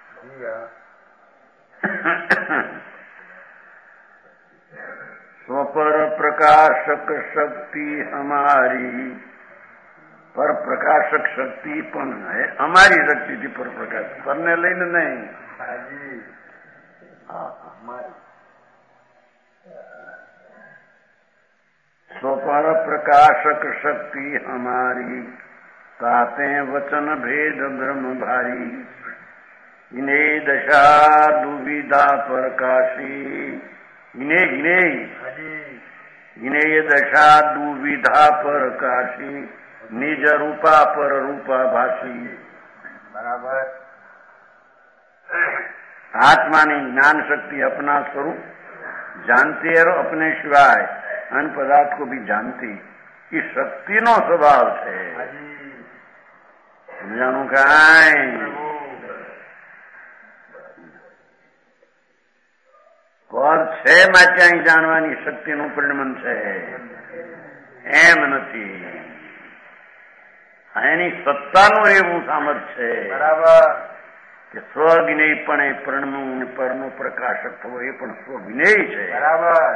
સ્વપર પ્રકાશક શક્તિ હમારી. પર પ્રકાશક શક્તિ પણ અમારી શક્તિથી પર પ્રકાશ પરને લઈને નહીં. स्वपर प्रकाशक शक्ति हमारी ताते वचन भेद ब्रह्म भारी. इन्हें दशा दुविधा प्रकाशी. इन्हें इन्हें इन्हें दशा दुविधा प्रकाशी निज रूपा पर रूपा भाषी. बराबर आत्मा ने ज्ञान शक्ति अपना स्वरूप जानती है और अपने सिवाय अन्य पदार्थ को भी जानती. ये शक्ति नो स्वभाव है. समझानु कांई પર છે માટે અહીં જાણવાની શક્તિનું પરિણમન છે એમ નથી. એની સત્તાનું એવું સામર્થ્ય છે. બરાબર કે સ્વવિનયપણે પરણવું પરનો પ્રકાશક થવો એ પણ સ્વવિનય છે. બરાબર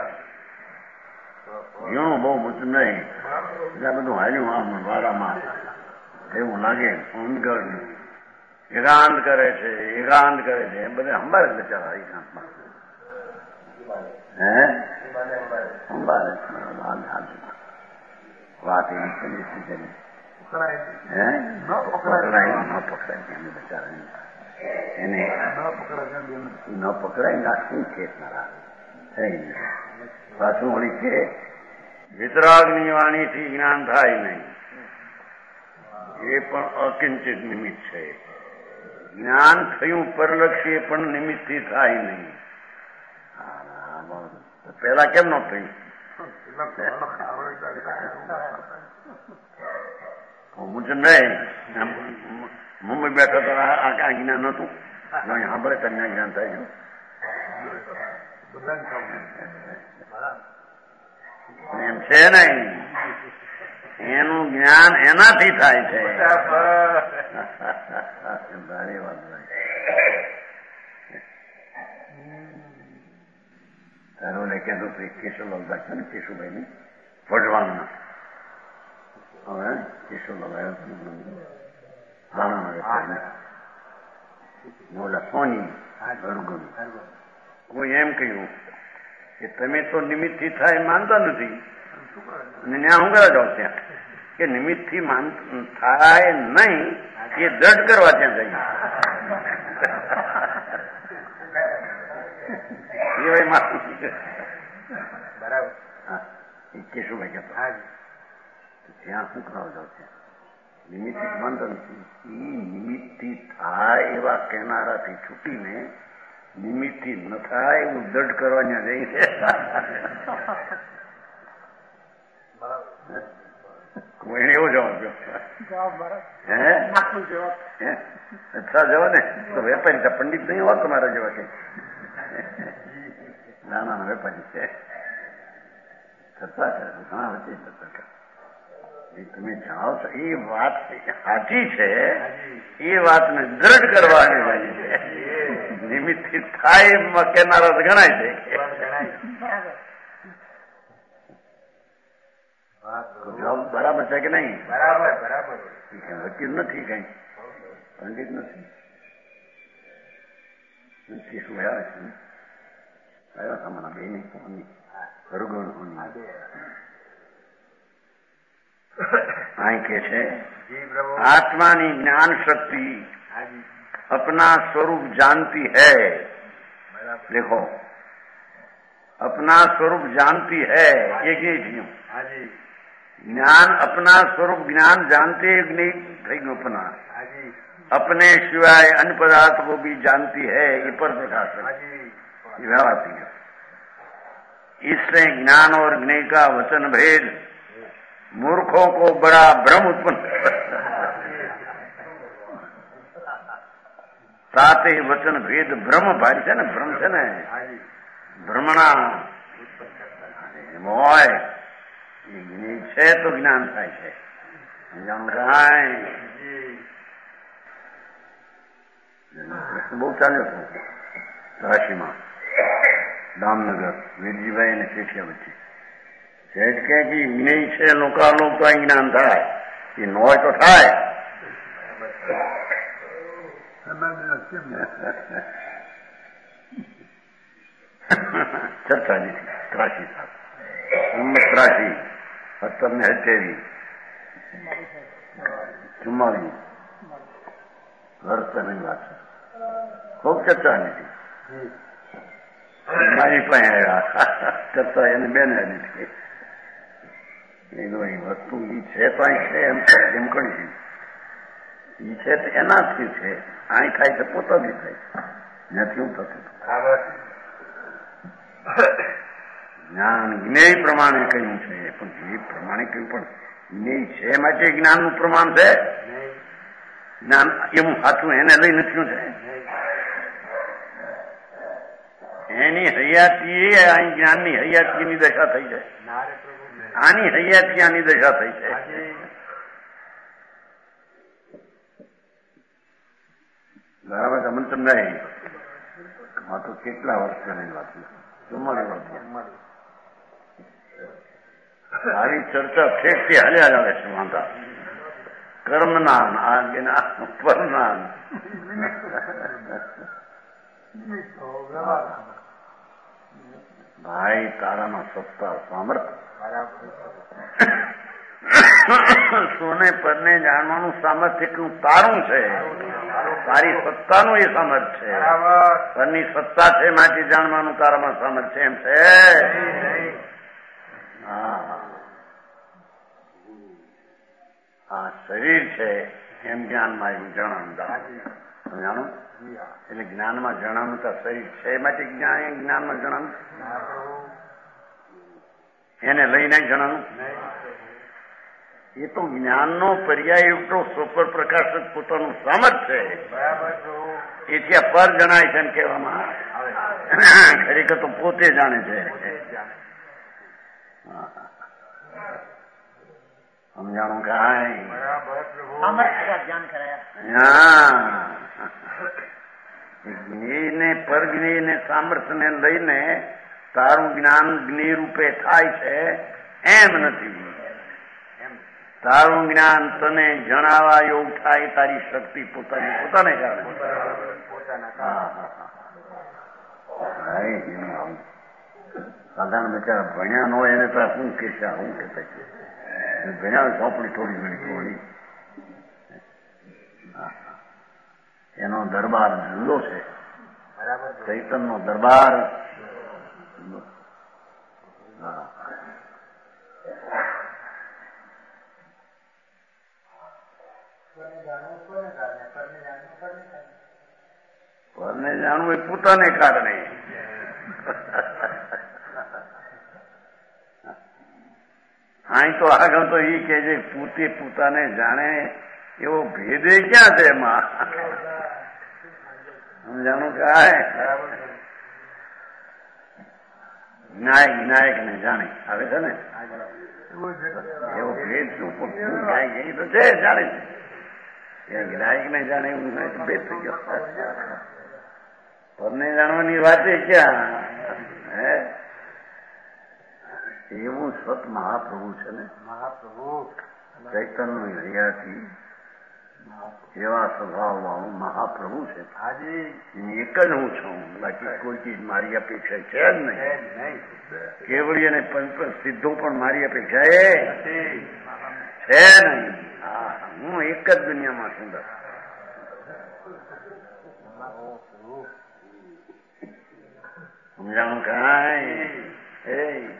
એવું બહુ મોટું નહીં. એટલે બધું હાલ્યું આમ વારામાં એવું લાગે. એકાંત કરે છે એકાંત કરે છે એમ બધા અંબારે બચારા એકાંતમાં હે અંબારે વાત એવી કરી હે ન પકડાય ન પકડાય બચારા એને ન પકડાય નાખી ખેતનારા થઈ પાછું વળી છે વિતરાગની વાણીથી જ્ઞાન થાય નહીં. એ પણ અકિંચિત નિમિત્ત છે. જ્ઞાન થયું પરલક્ષી પણ નિમિત્તથી થાય નહીં. પેલા કેમ ન થયું? હું જ નહીં મુંબઈ બેઠો તો આ જ્ઞાન નતું સાંભળે તમને જ્ઞાન થાય એમ છે નહીં. એનું જ્ઞાન એનાથી થાય છે. ભારે વાત તારો ને કહેતો કેશુલાલ દાખલા ને કેશુભાઈ ની વઢવાણના હવે કેશુલાલ આવ્યો સોની કોઈ એમ કહ્યું કે તમે તો નિમિત્તથી થાય માનતા નથી અને ત્યાં હું કરવા જાઉં ત્યાં કે નિમિત્તથી માન થાય નહીં એ દ્રઢ કરવા ત્યાં જઈએ એ ભાઈ મારું બરાબર એ કેશુભાઈ કહેતા ત્યાં શું કરવા જાઉં ત્યાં નિમિત્તિ માનતા નથી એ નિમિત્તથી થાય એવા કહેનારાથી છૂટીને નિમિત્તથી ન થાય એવું દ્રઢ કરવા ત્યાં જઈ છે કોઈને એવો જવાબ હે અચ્છા જવા ને તો વેપારી પંડિત નહીં હોત તમારા જેવા કઈ નાના વેપારી છે ચર્ચા કરે ઘણા વચ્ચે ચર્ચા કરે તમે જાણો છો એ વાત સાચી છે એ વાતને દ્રઢ કરવાની છે નિમિત્તથી થાય કહેનારા ગણાય છે જવાબ બરાબર છે કે નહીં બરાબર બરાબર વકીલ નથી કઈ પંડિત નથી શું આવે છે આવ્યા તમારા બે ની ફોનની હરગણ ફોનની અહીં કે છે આત્માની જ્ઞાન શક્તિ अपना स्वरूप जानती है देखो अपना स्वरूप जानती है ये કે જ્ઞાન अपना स्वरूप ज्ञान जानते नहीं થઈ ગયું अपना अपने सिवाय अन्य पदार्थ को भी जानती है ये पर प्रकाश ये व्यवहार है इससे ज्ञान और ज्ञेय का वचन भेद मूर्खों को बड़ा भ्रम उत्पन्न साथ ही वचन भेद भ्रम भारी છે ને ભ્રમ છે ને ભ્રમણા હોય છે તો જ્ઞાન થાય છે બહુ ચાલ્યો હતો રાશિમાં દામનગર વીરજીભાઈ અને શેઠિયા વચ્ચે શેઠ કે જ્ઞેય છે લોકાલોક તો અહીં જ્ઞાન થાય એ ન હોય તો થાય ચર્ચા નથી ત્રાસી સાથે હિંમત ત્રાસી સત્તર ને અઠ્યાવીસ ચુમ્માવીસ વર્ષની વાત છે ખૂબ ચર્ચા નથી મારી પાસે આવ્યા ચર્ચા એને બેન નથી એ વસ્તુ એ છે તો અહીં છે એમ એમ કણી એ છે તો એનાથી છે અહીં થાય છે પોતાથી થાય છે નથી હું થતું જ્ઞાન જ્ઞેય પ્રમાણે કહ્યું છે પણ જે પ્રમાણે કહ્યું પણ જ્ઞેય છે માટે જ્ઞાનનું પ્રમાણ છે જ્ઞાન એવું સાચું એને લઈ નથી છે એની હયાતી અહીં જ્ઞાનની હયાતીની દશા થઈ છે આની હયાતી આની દશા થઈ છે બરાબર તમને સમજાય આ તો કેટલા વર્ષ પહેલાની વાત ચુમ્માળી વર્ષ આવી ચર્ચા ઠેકથી હાલ્યા જ આવે છે વાંધા કર્મના પરના ભાઈ તારામાં સત્તા સામર્થ્ય સોને પરને જાણવાનું સામર્થ્ય કયું તારું છે તારી સત્તાનું એ સામર્થ્ય છે પરની સત્તા છે માટે જાણવાનું તારામાં સામર્થ્ય એમ છે હા આ શરીર છે એમ જ્ઞાનમાં એવું જણાનું જાણો એટલે જ્ઞાનમાં જણાનું તો શરીર છે માટે જ્ઞાન જ્ઞાનમાં જણાનું એને લઈને જણાનું એ તો જ્ઞાનનો પર્યાય એકટો સ્વપર પ્રકાશક પોતાનું સામર્થ્ય છે એથી આ પર જણાય છે એમ કહેવામાં ખરેખર તો પોતે જાણે છે સમજાણું કાંઈ જ્ઞેયને પરજ્ઞેયને સામર્થ્યને લઈને તારું જ્ઞાન જ્ઞેય રૂપે થાય છે એમ નથી તારું જ્ઞાન તને જણાવવા એવું થાય તારી શક્તિ પોતાની પોતાને કારણે સાધારણ બિચારા ભણ્યા ન હોય એને તો શું કે છે શું કહેતા છે ભણ્યા ચોપડી થોડી ઘણી થોડી એનો દરબાર જુદો છે ચૈતનનો દરબાર પરને જાણવું એ પોતાને કારણે અહીં તો આગળ તો એ કે છે પોતે પોતાને જાણે એવો ભેદે ક્યાં છે એમાં સમજાણું કે વિનાયક વિનાયક ને જાણે આવે છે ને એવો ભેદ શું એ તો છે જાણે છે વિનાયક ને જાણે એવું ભેદ થઈ ગયો પરને જાણવાની વાત એ ક્યાં હે એવું સત મહાપ્રભુ છે ને મહાપ્રભુ ચૈતન્ય હરિયાથી એવા સ્વભાવ વાળું મહાપ્રભુ છે એક જ હું છું બાકી કોઈ ચીજ મારી અપેક્ષા છે જ નહીં કેવળી અને સિદ્ધો પણ મારી અપેક્ષા એ છે નહીં હા હું એક જ દુનિયામાં સુંદર સમજાણું કાંઈ એ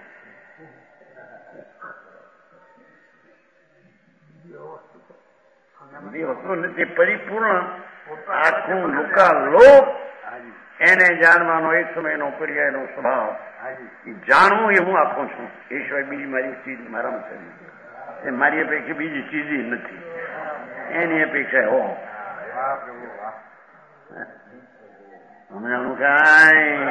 બધી વસ્તુ નથી પરિપૂર્ણ આખું લોકાલોક એને જાણવાનો એક સમયનો પર્યાયનો સ્વભાવ જાણવું એ હું આપું છું એ સિવાય બીજી મારી ચીજ મારામાં છે એ મારી અપેક્ષા બીજી ચીજ નથી એની અપેક્ષા હો સમજાણું કાંઈ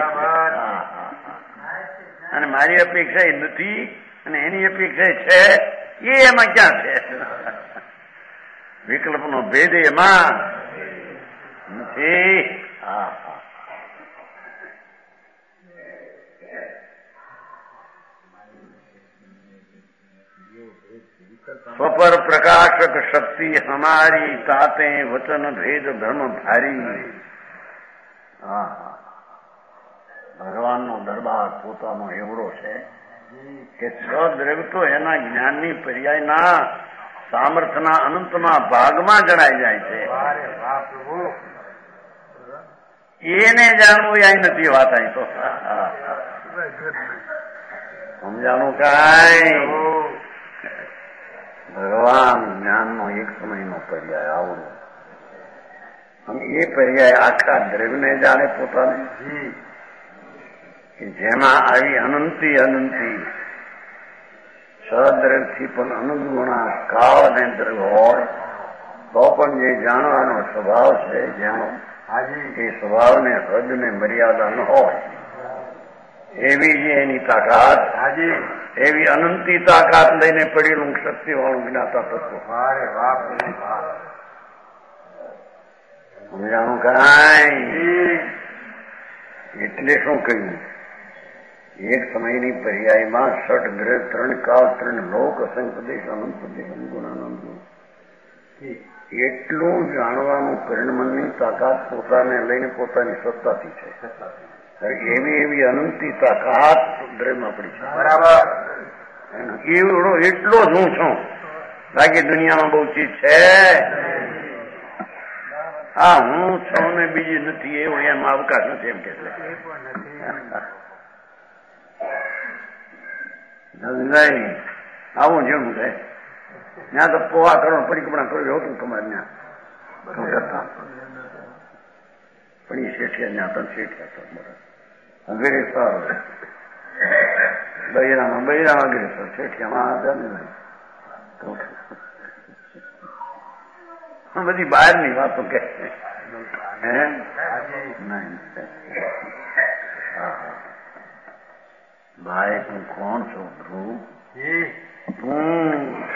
અને મારી અપેક્ષા એ નથી અને એની અપેક્ષા છે એ એમાં ક્યાં છે વિકલ્પનો ભેદ એમાં નથી સ્વપર પ્રકાશક શક્તિ હમારી તાતે વચન ભેદ ધર્મ ભારી ભગવાનનો દરબાર પોતાનો એવડો છે કે સદ્રવ્ય તો એના જ્ઞાનની પર્યાયના સામર્થ્યના અનંતમાં ભાગમાં જણાઈ જાય છે એને જાણવું અહીં નથી વાત અહીં તો સમજાણું કાંઈ ભગવાન જ્ઞાનનો એક સમયનો પર્યાય આવડો અને એ પર્યાય આખા દ્રવ્યને જાણે પોતાને કે જેમાં આવી અનંતી અનંતી સદ્રવ્યથી પણ અનંત ગુણા કાળ અને દ્રવ્ય હોય તો પણ જે જાણવાનો સ્વભાવ છે જેનો એ સ્વભાવને હદ ને મર્યાદા ન હોય એવી જે એની તાકાત એવી અનંતી તાકાત લઈને પડેલું શક્તિ વાળું જ્ઞાતા તત્વ સમજાણું કાંઈ એટલે શું કહ્યું એક સમયની પર્યાયમાં ષટ ગ્રહ ત્રણ કાળ ત્રણ લોક અસંખ્ય પ્રદેશ અનંત પ્રદેશ અનુગુણાનંદ એટલું જાણવાનું પરિણમનની તાકાત પોતાને લઈને પોતાની સત્તાથી છે એવી એવી અનંતી તાકાત દ્રવ્યમાં પડી છે બરાબર એવડો એટલો જ હું છું બાકી દુનિયામાં બહુ ચીજ છે હા હું છું ને બીજી નથી એવું એમાં અવકાશ નથી એમ કે આવું જેવું છે ત્યાં તો પોવા કરોડ પરિક્રમણા કર્યું હતું તમારે ત્યાં કરતા પણ એ શેઠિયા ત્યાં પણ શેઠિયા હતા અગ્રેસર બૈરામાં બૈરામાં અગ્રેસર શેઠિયામાં બધી બહારની વાતો કે ભાઈ તું કોણ છો ધ્રુવ તું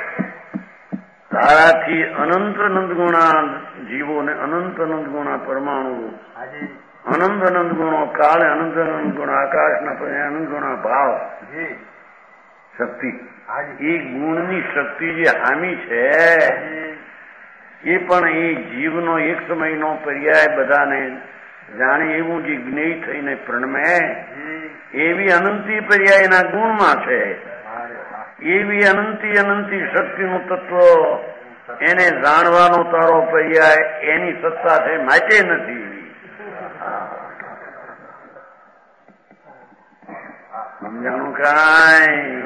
તારાથી અનંત અનંત ગુણા જીવો ને અનંત અનંત ગુણા પરમાણુ અનંત અનંત ગુણો કાળે અનંત અનંત ગુણા આકાશના અનંત ગુણા ભાવ શક્તિ એ ગુણની શક્તિ જે હામી છે એ પણ એ જીવનો એક સમયનો પર્યાય બધાને જાણે એવું જે જ્ઞેય થઈને પ્રણમે એવી અનંતી પર્યાયના ગુણમાં છે. એવી અનંતી અનંતી શક્તિનું તત્વ એને જાણવાનો તારો પર્યાય એની સત્તા છે માટે નથી. સમજાણું કાંઈ?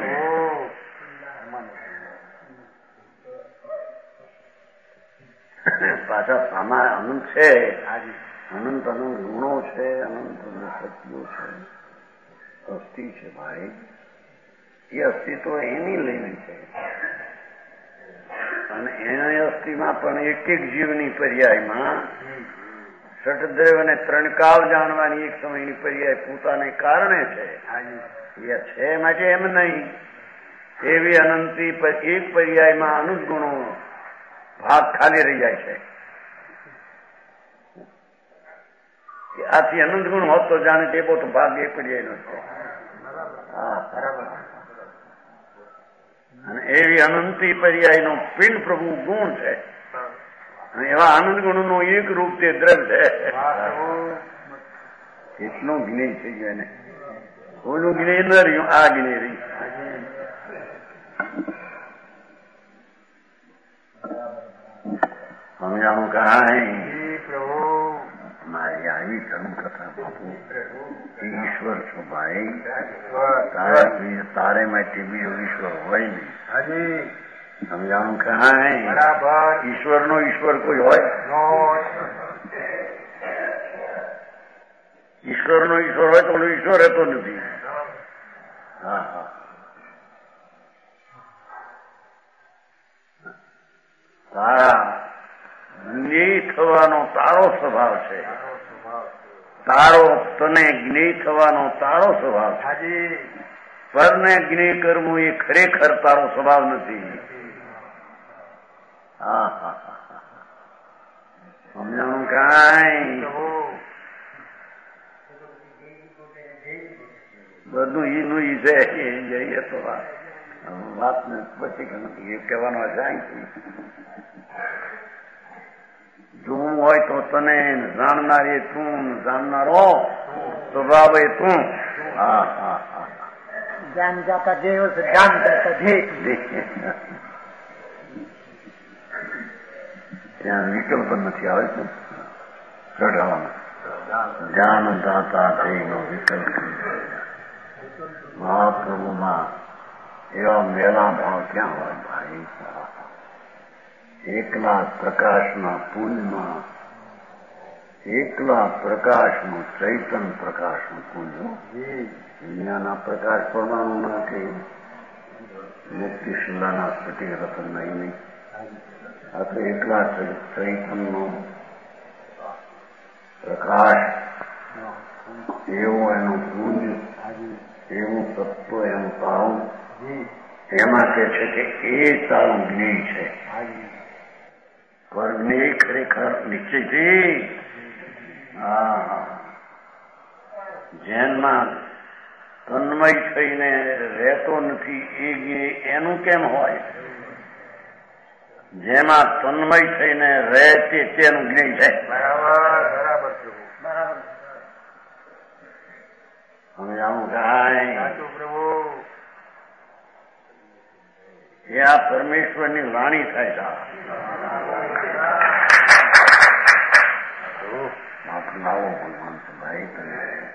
પાછા સામા અનંત છે, અનંત અનંત ગુણો છે, અનંત અનંત શક્તિઓ છે, અસ્થિ છે ભાઈ. એ અસ્તિત્વ એની લેવી છે અને એના અસ્થિમાં પણ એક એક જીવની પર્યાયમાં ષટદ્રવ અને ત્રણ કાળ જાણવાની એક સમયની પર્યાય પોતાને કારણે છે. એ છે માટે એમ નહીં. એવી અનંતી એક પર્યાયમાં અનંત ગુણો ભાગ ખાલી રહી જાય છે. આથી અનંત ગુણ હોત તો જાણે તે બહુ ભાગ એક પર્યાય નો છે. હા બરાબર. અને એવી અનંતી પર્યાયનો પિંડ પ્રભુ ગુણ છે અને એવા આનંદ ગુણનું એક રૂપ તે દ્રવ છે. એટલું જ્ઞેય થઈ ગયું એને. કોઈનું જ્ઞેય ન રહ્યું, આ જ્ઞેય રહ્યું. સમજાણું કાંઈ? મારી આવી ધર્મ કથા બાપુ ઈશ્વર છો ભાઈ. તારે તારે માટે બીજો ઈશ્વર હોય નહીં. સમજાણું કાંઈ? ઈશ્વર નો ઈશ્વર કોઈ હોય? ઈશ્વર નો ઈશ્વર હોય તો ઈશ્વર રહેતો નથી. હા હા. તારા જ્ઞેય થવાનો તારો સ્વભાવ છે. તારો તને જ્ઞેય થવાનો તારો સ્વભાવ છે. પરને જ્ઞેય કરવું એ ખરેખર તારો સ્વભાવ નથી. હા હા હા. સમજાણું કાંઈ? બધું ઈનું ઈ છે. એ જઈએ તો વાત ને પછી એ કહેવાનો જાય. જોવું હોય તો તને જાણનાર એ તું, જાણનારો સ્વભાવ એ તું. હા હા હા. જાન જાતા દેવ જાન જાતા દેખ. ત્યાં વિકલ્પ નથી આવે છે ચઢાવવાનો. જાન દાતા દેવનો વિકલ્પ મહાપ્રભુમાં એવા મેલા ભાવ ક્યાં હોય ભાઈ? એકલા પ્રકાશના પુંજમાં, એકલા પ્રકાશનું ચૈતન પ્રકાશનું પુંજ. દુનિયાના પ્રકાશ પરમાણુ ના કે મુક્તિ શિલાના સ્ફટિક રતન નહીં નહીં. આ તો એકલા ચૈતનનો પ્રકાશ, એવું એનું પુંજ, એવું તત્વ એનું તારું. એમાં કે છે કે એ તારું જ્ઞેય છે. પર જ્ઞેય ખરેખર નિશ્ચયથી હા જેનમાં તન્મય થઈને રહેતો નથી એ જ્ઞેય એનું કેમ હોય? જેમાં તન્મય થઈને રહે તે તેનું જ્ઞેય છે. બરાબર બરાબર બરાબર. સમજાવું કાંઈ? એ આ પરમેશ્વરની વાણી થાય છે. લાવો ભગવાન ભાઈ તમે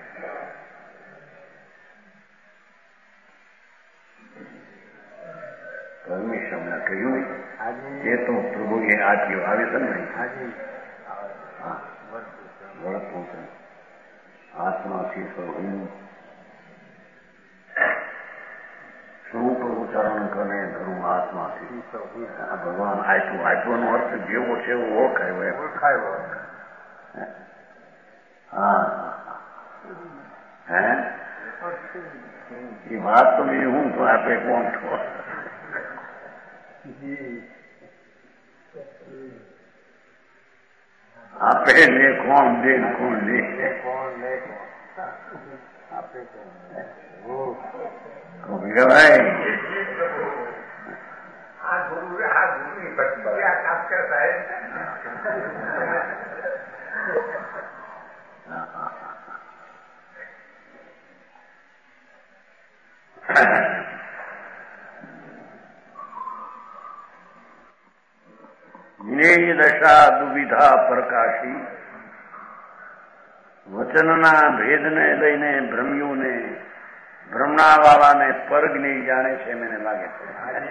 પરમેશ્વરને કહ્યું એ તો પ્રભુએ આપ્યું. આવે છે ને હા વળતું છે આત્માથી હું શું પ્રભુચરણ કરે ધરું આત્માથી. ભગવાન આપ્યું આપ્યોનો અર્થ જેવો છે એવો ઓળખાયો ઓળખાયો. હા હે એ વાત તો બીજું હું તો આપે કોણ છો? આપે ને કોણ દે કોણ લે આપે ભાઈ. આ ગુરુ આ ગુરુની ભક્તિ આ કાપકર સાહેબ જ્ઞેય દશા દુવિધા પ્રકાશી વચનના ભેદને લઈને ભ્રમ્યુને ભ્રમણાવાળાને પરજ્ઞેય જાણે છે મને લાગે છે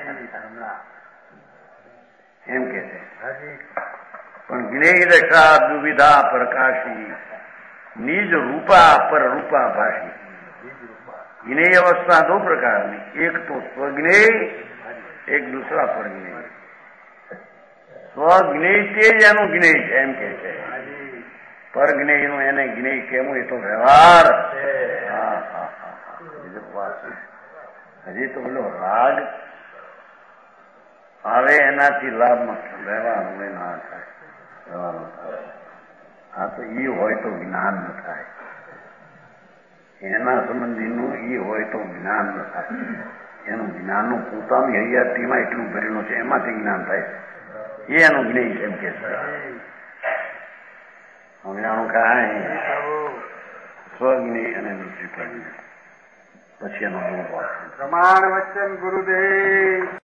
એમ કે છે. પણ જ્ઞેય દશા દુવિધા પ્રકાશી નિજ રૂપા પર રૂપા ભાષી. જ્ઞેય અવસ્થા દો પ્રકારની, એક તો સ્વજ્ઞેય, એક દૂસરા પરજ્ઞેય. સ્વજ્ઞેય તે જ એનું જ્ઞેય છે એમ કે છે. પરજ્ઞેય નું એને જ્ઞેય કેવું એ તો વ્યવહાર. હા હા હા હજી તો બોલો રાગ આવે એનાથી લાભ વ્યવહાર ના થાય. વ્યવહાર થાય આ તો ઈ હોય તો જ્ઞાન ન થાય. એના સંબંધીનું ઈ હોય તો જ્ઞાન ન થાય. એનું જ્ઞાનનું પોતાની હૈયાતીમાં એટલું ભરેલું છે એમાંથી જ્ઞાન થાય. એ એનું જ્ઞેય એમ કે છે. હમણાં કાંઈ સ્વજ્ઞેય અને દૂસરી પ્રજ્ઞા પછી એનો પ્રમાણ વચન ગુરુદેવ.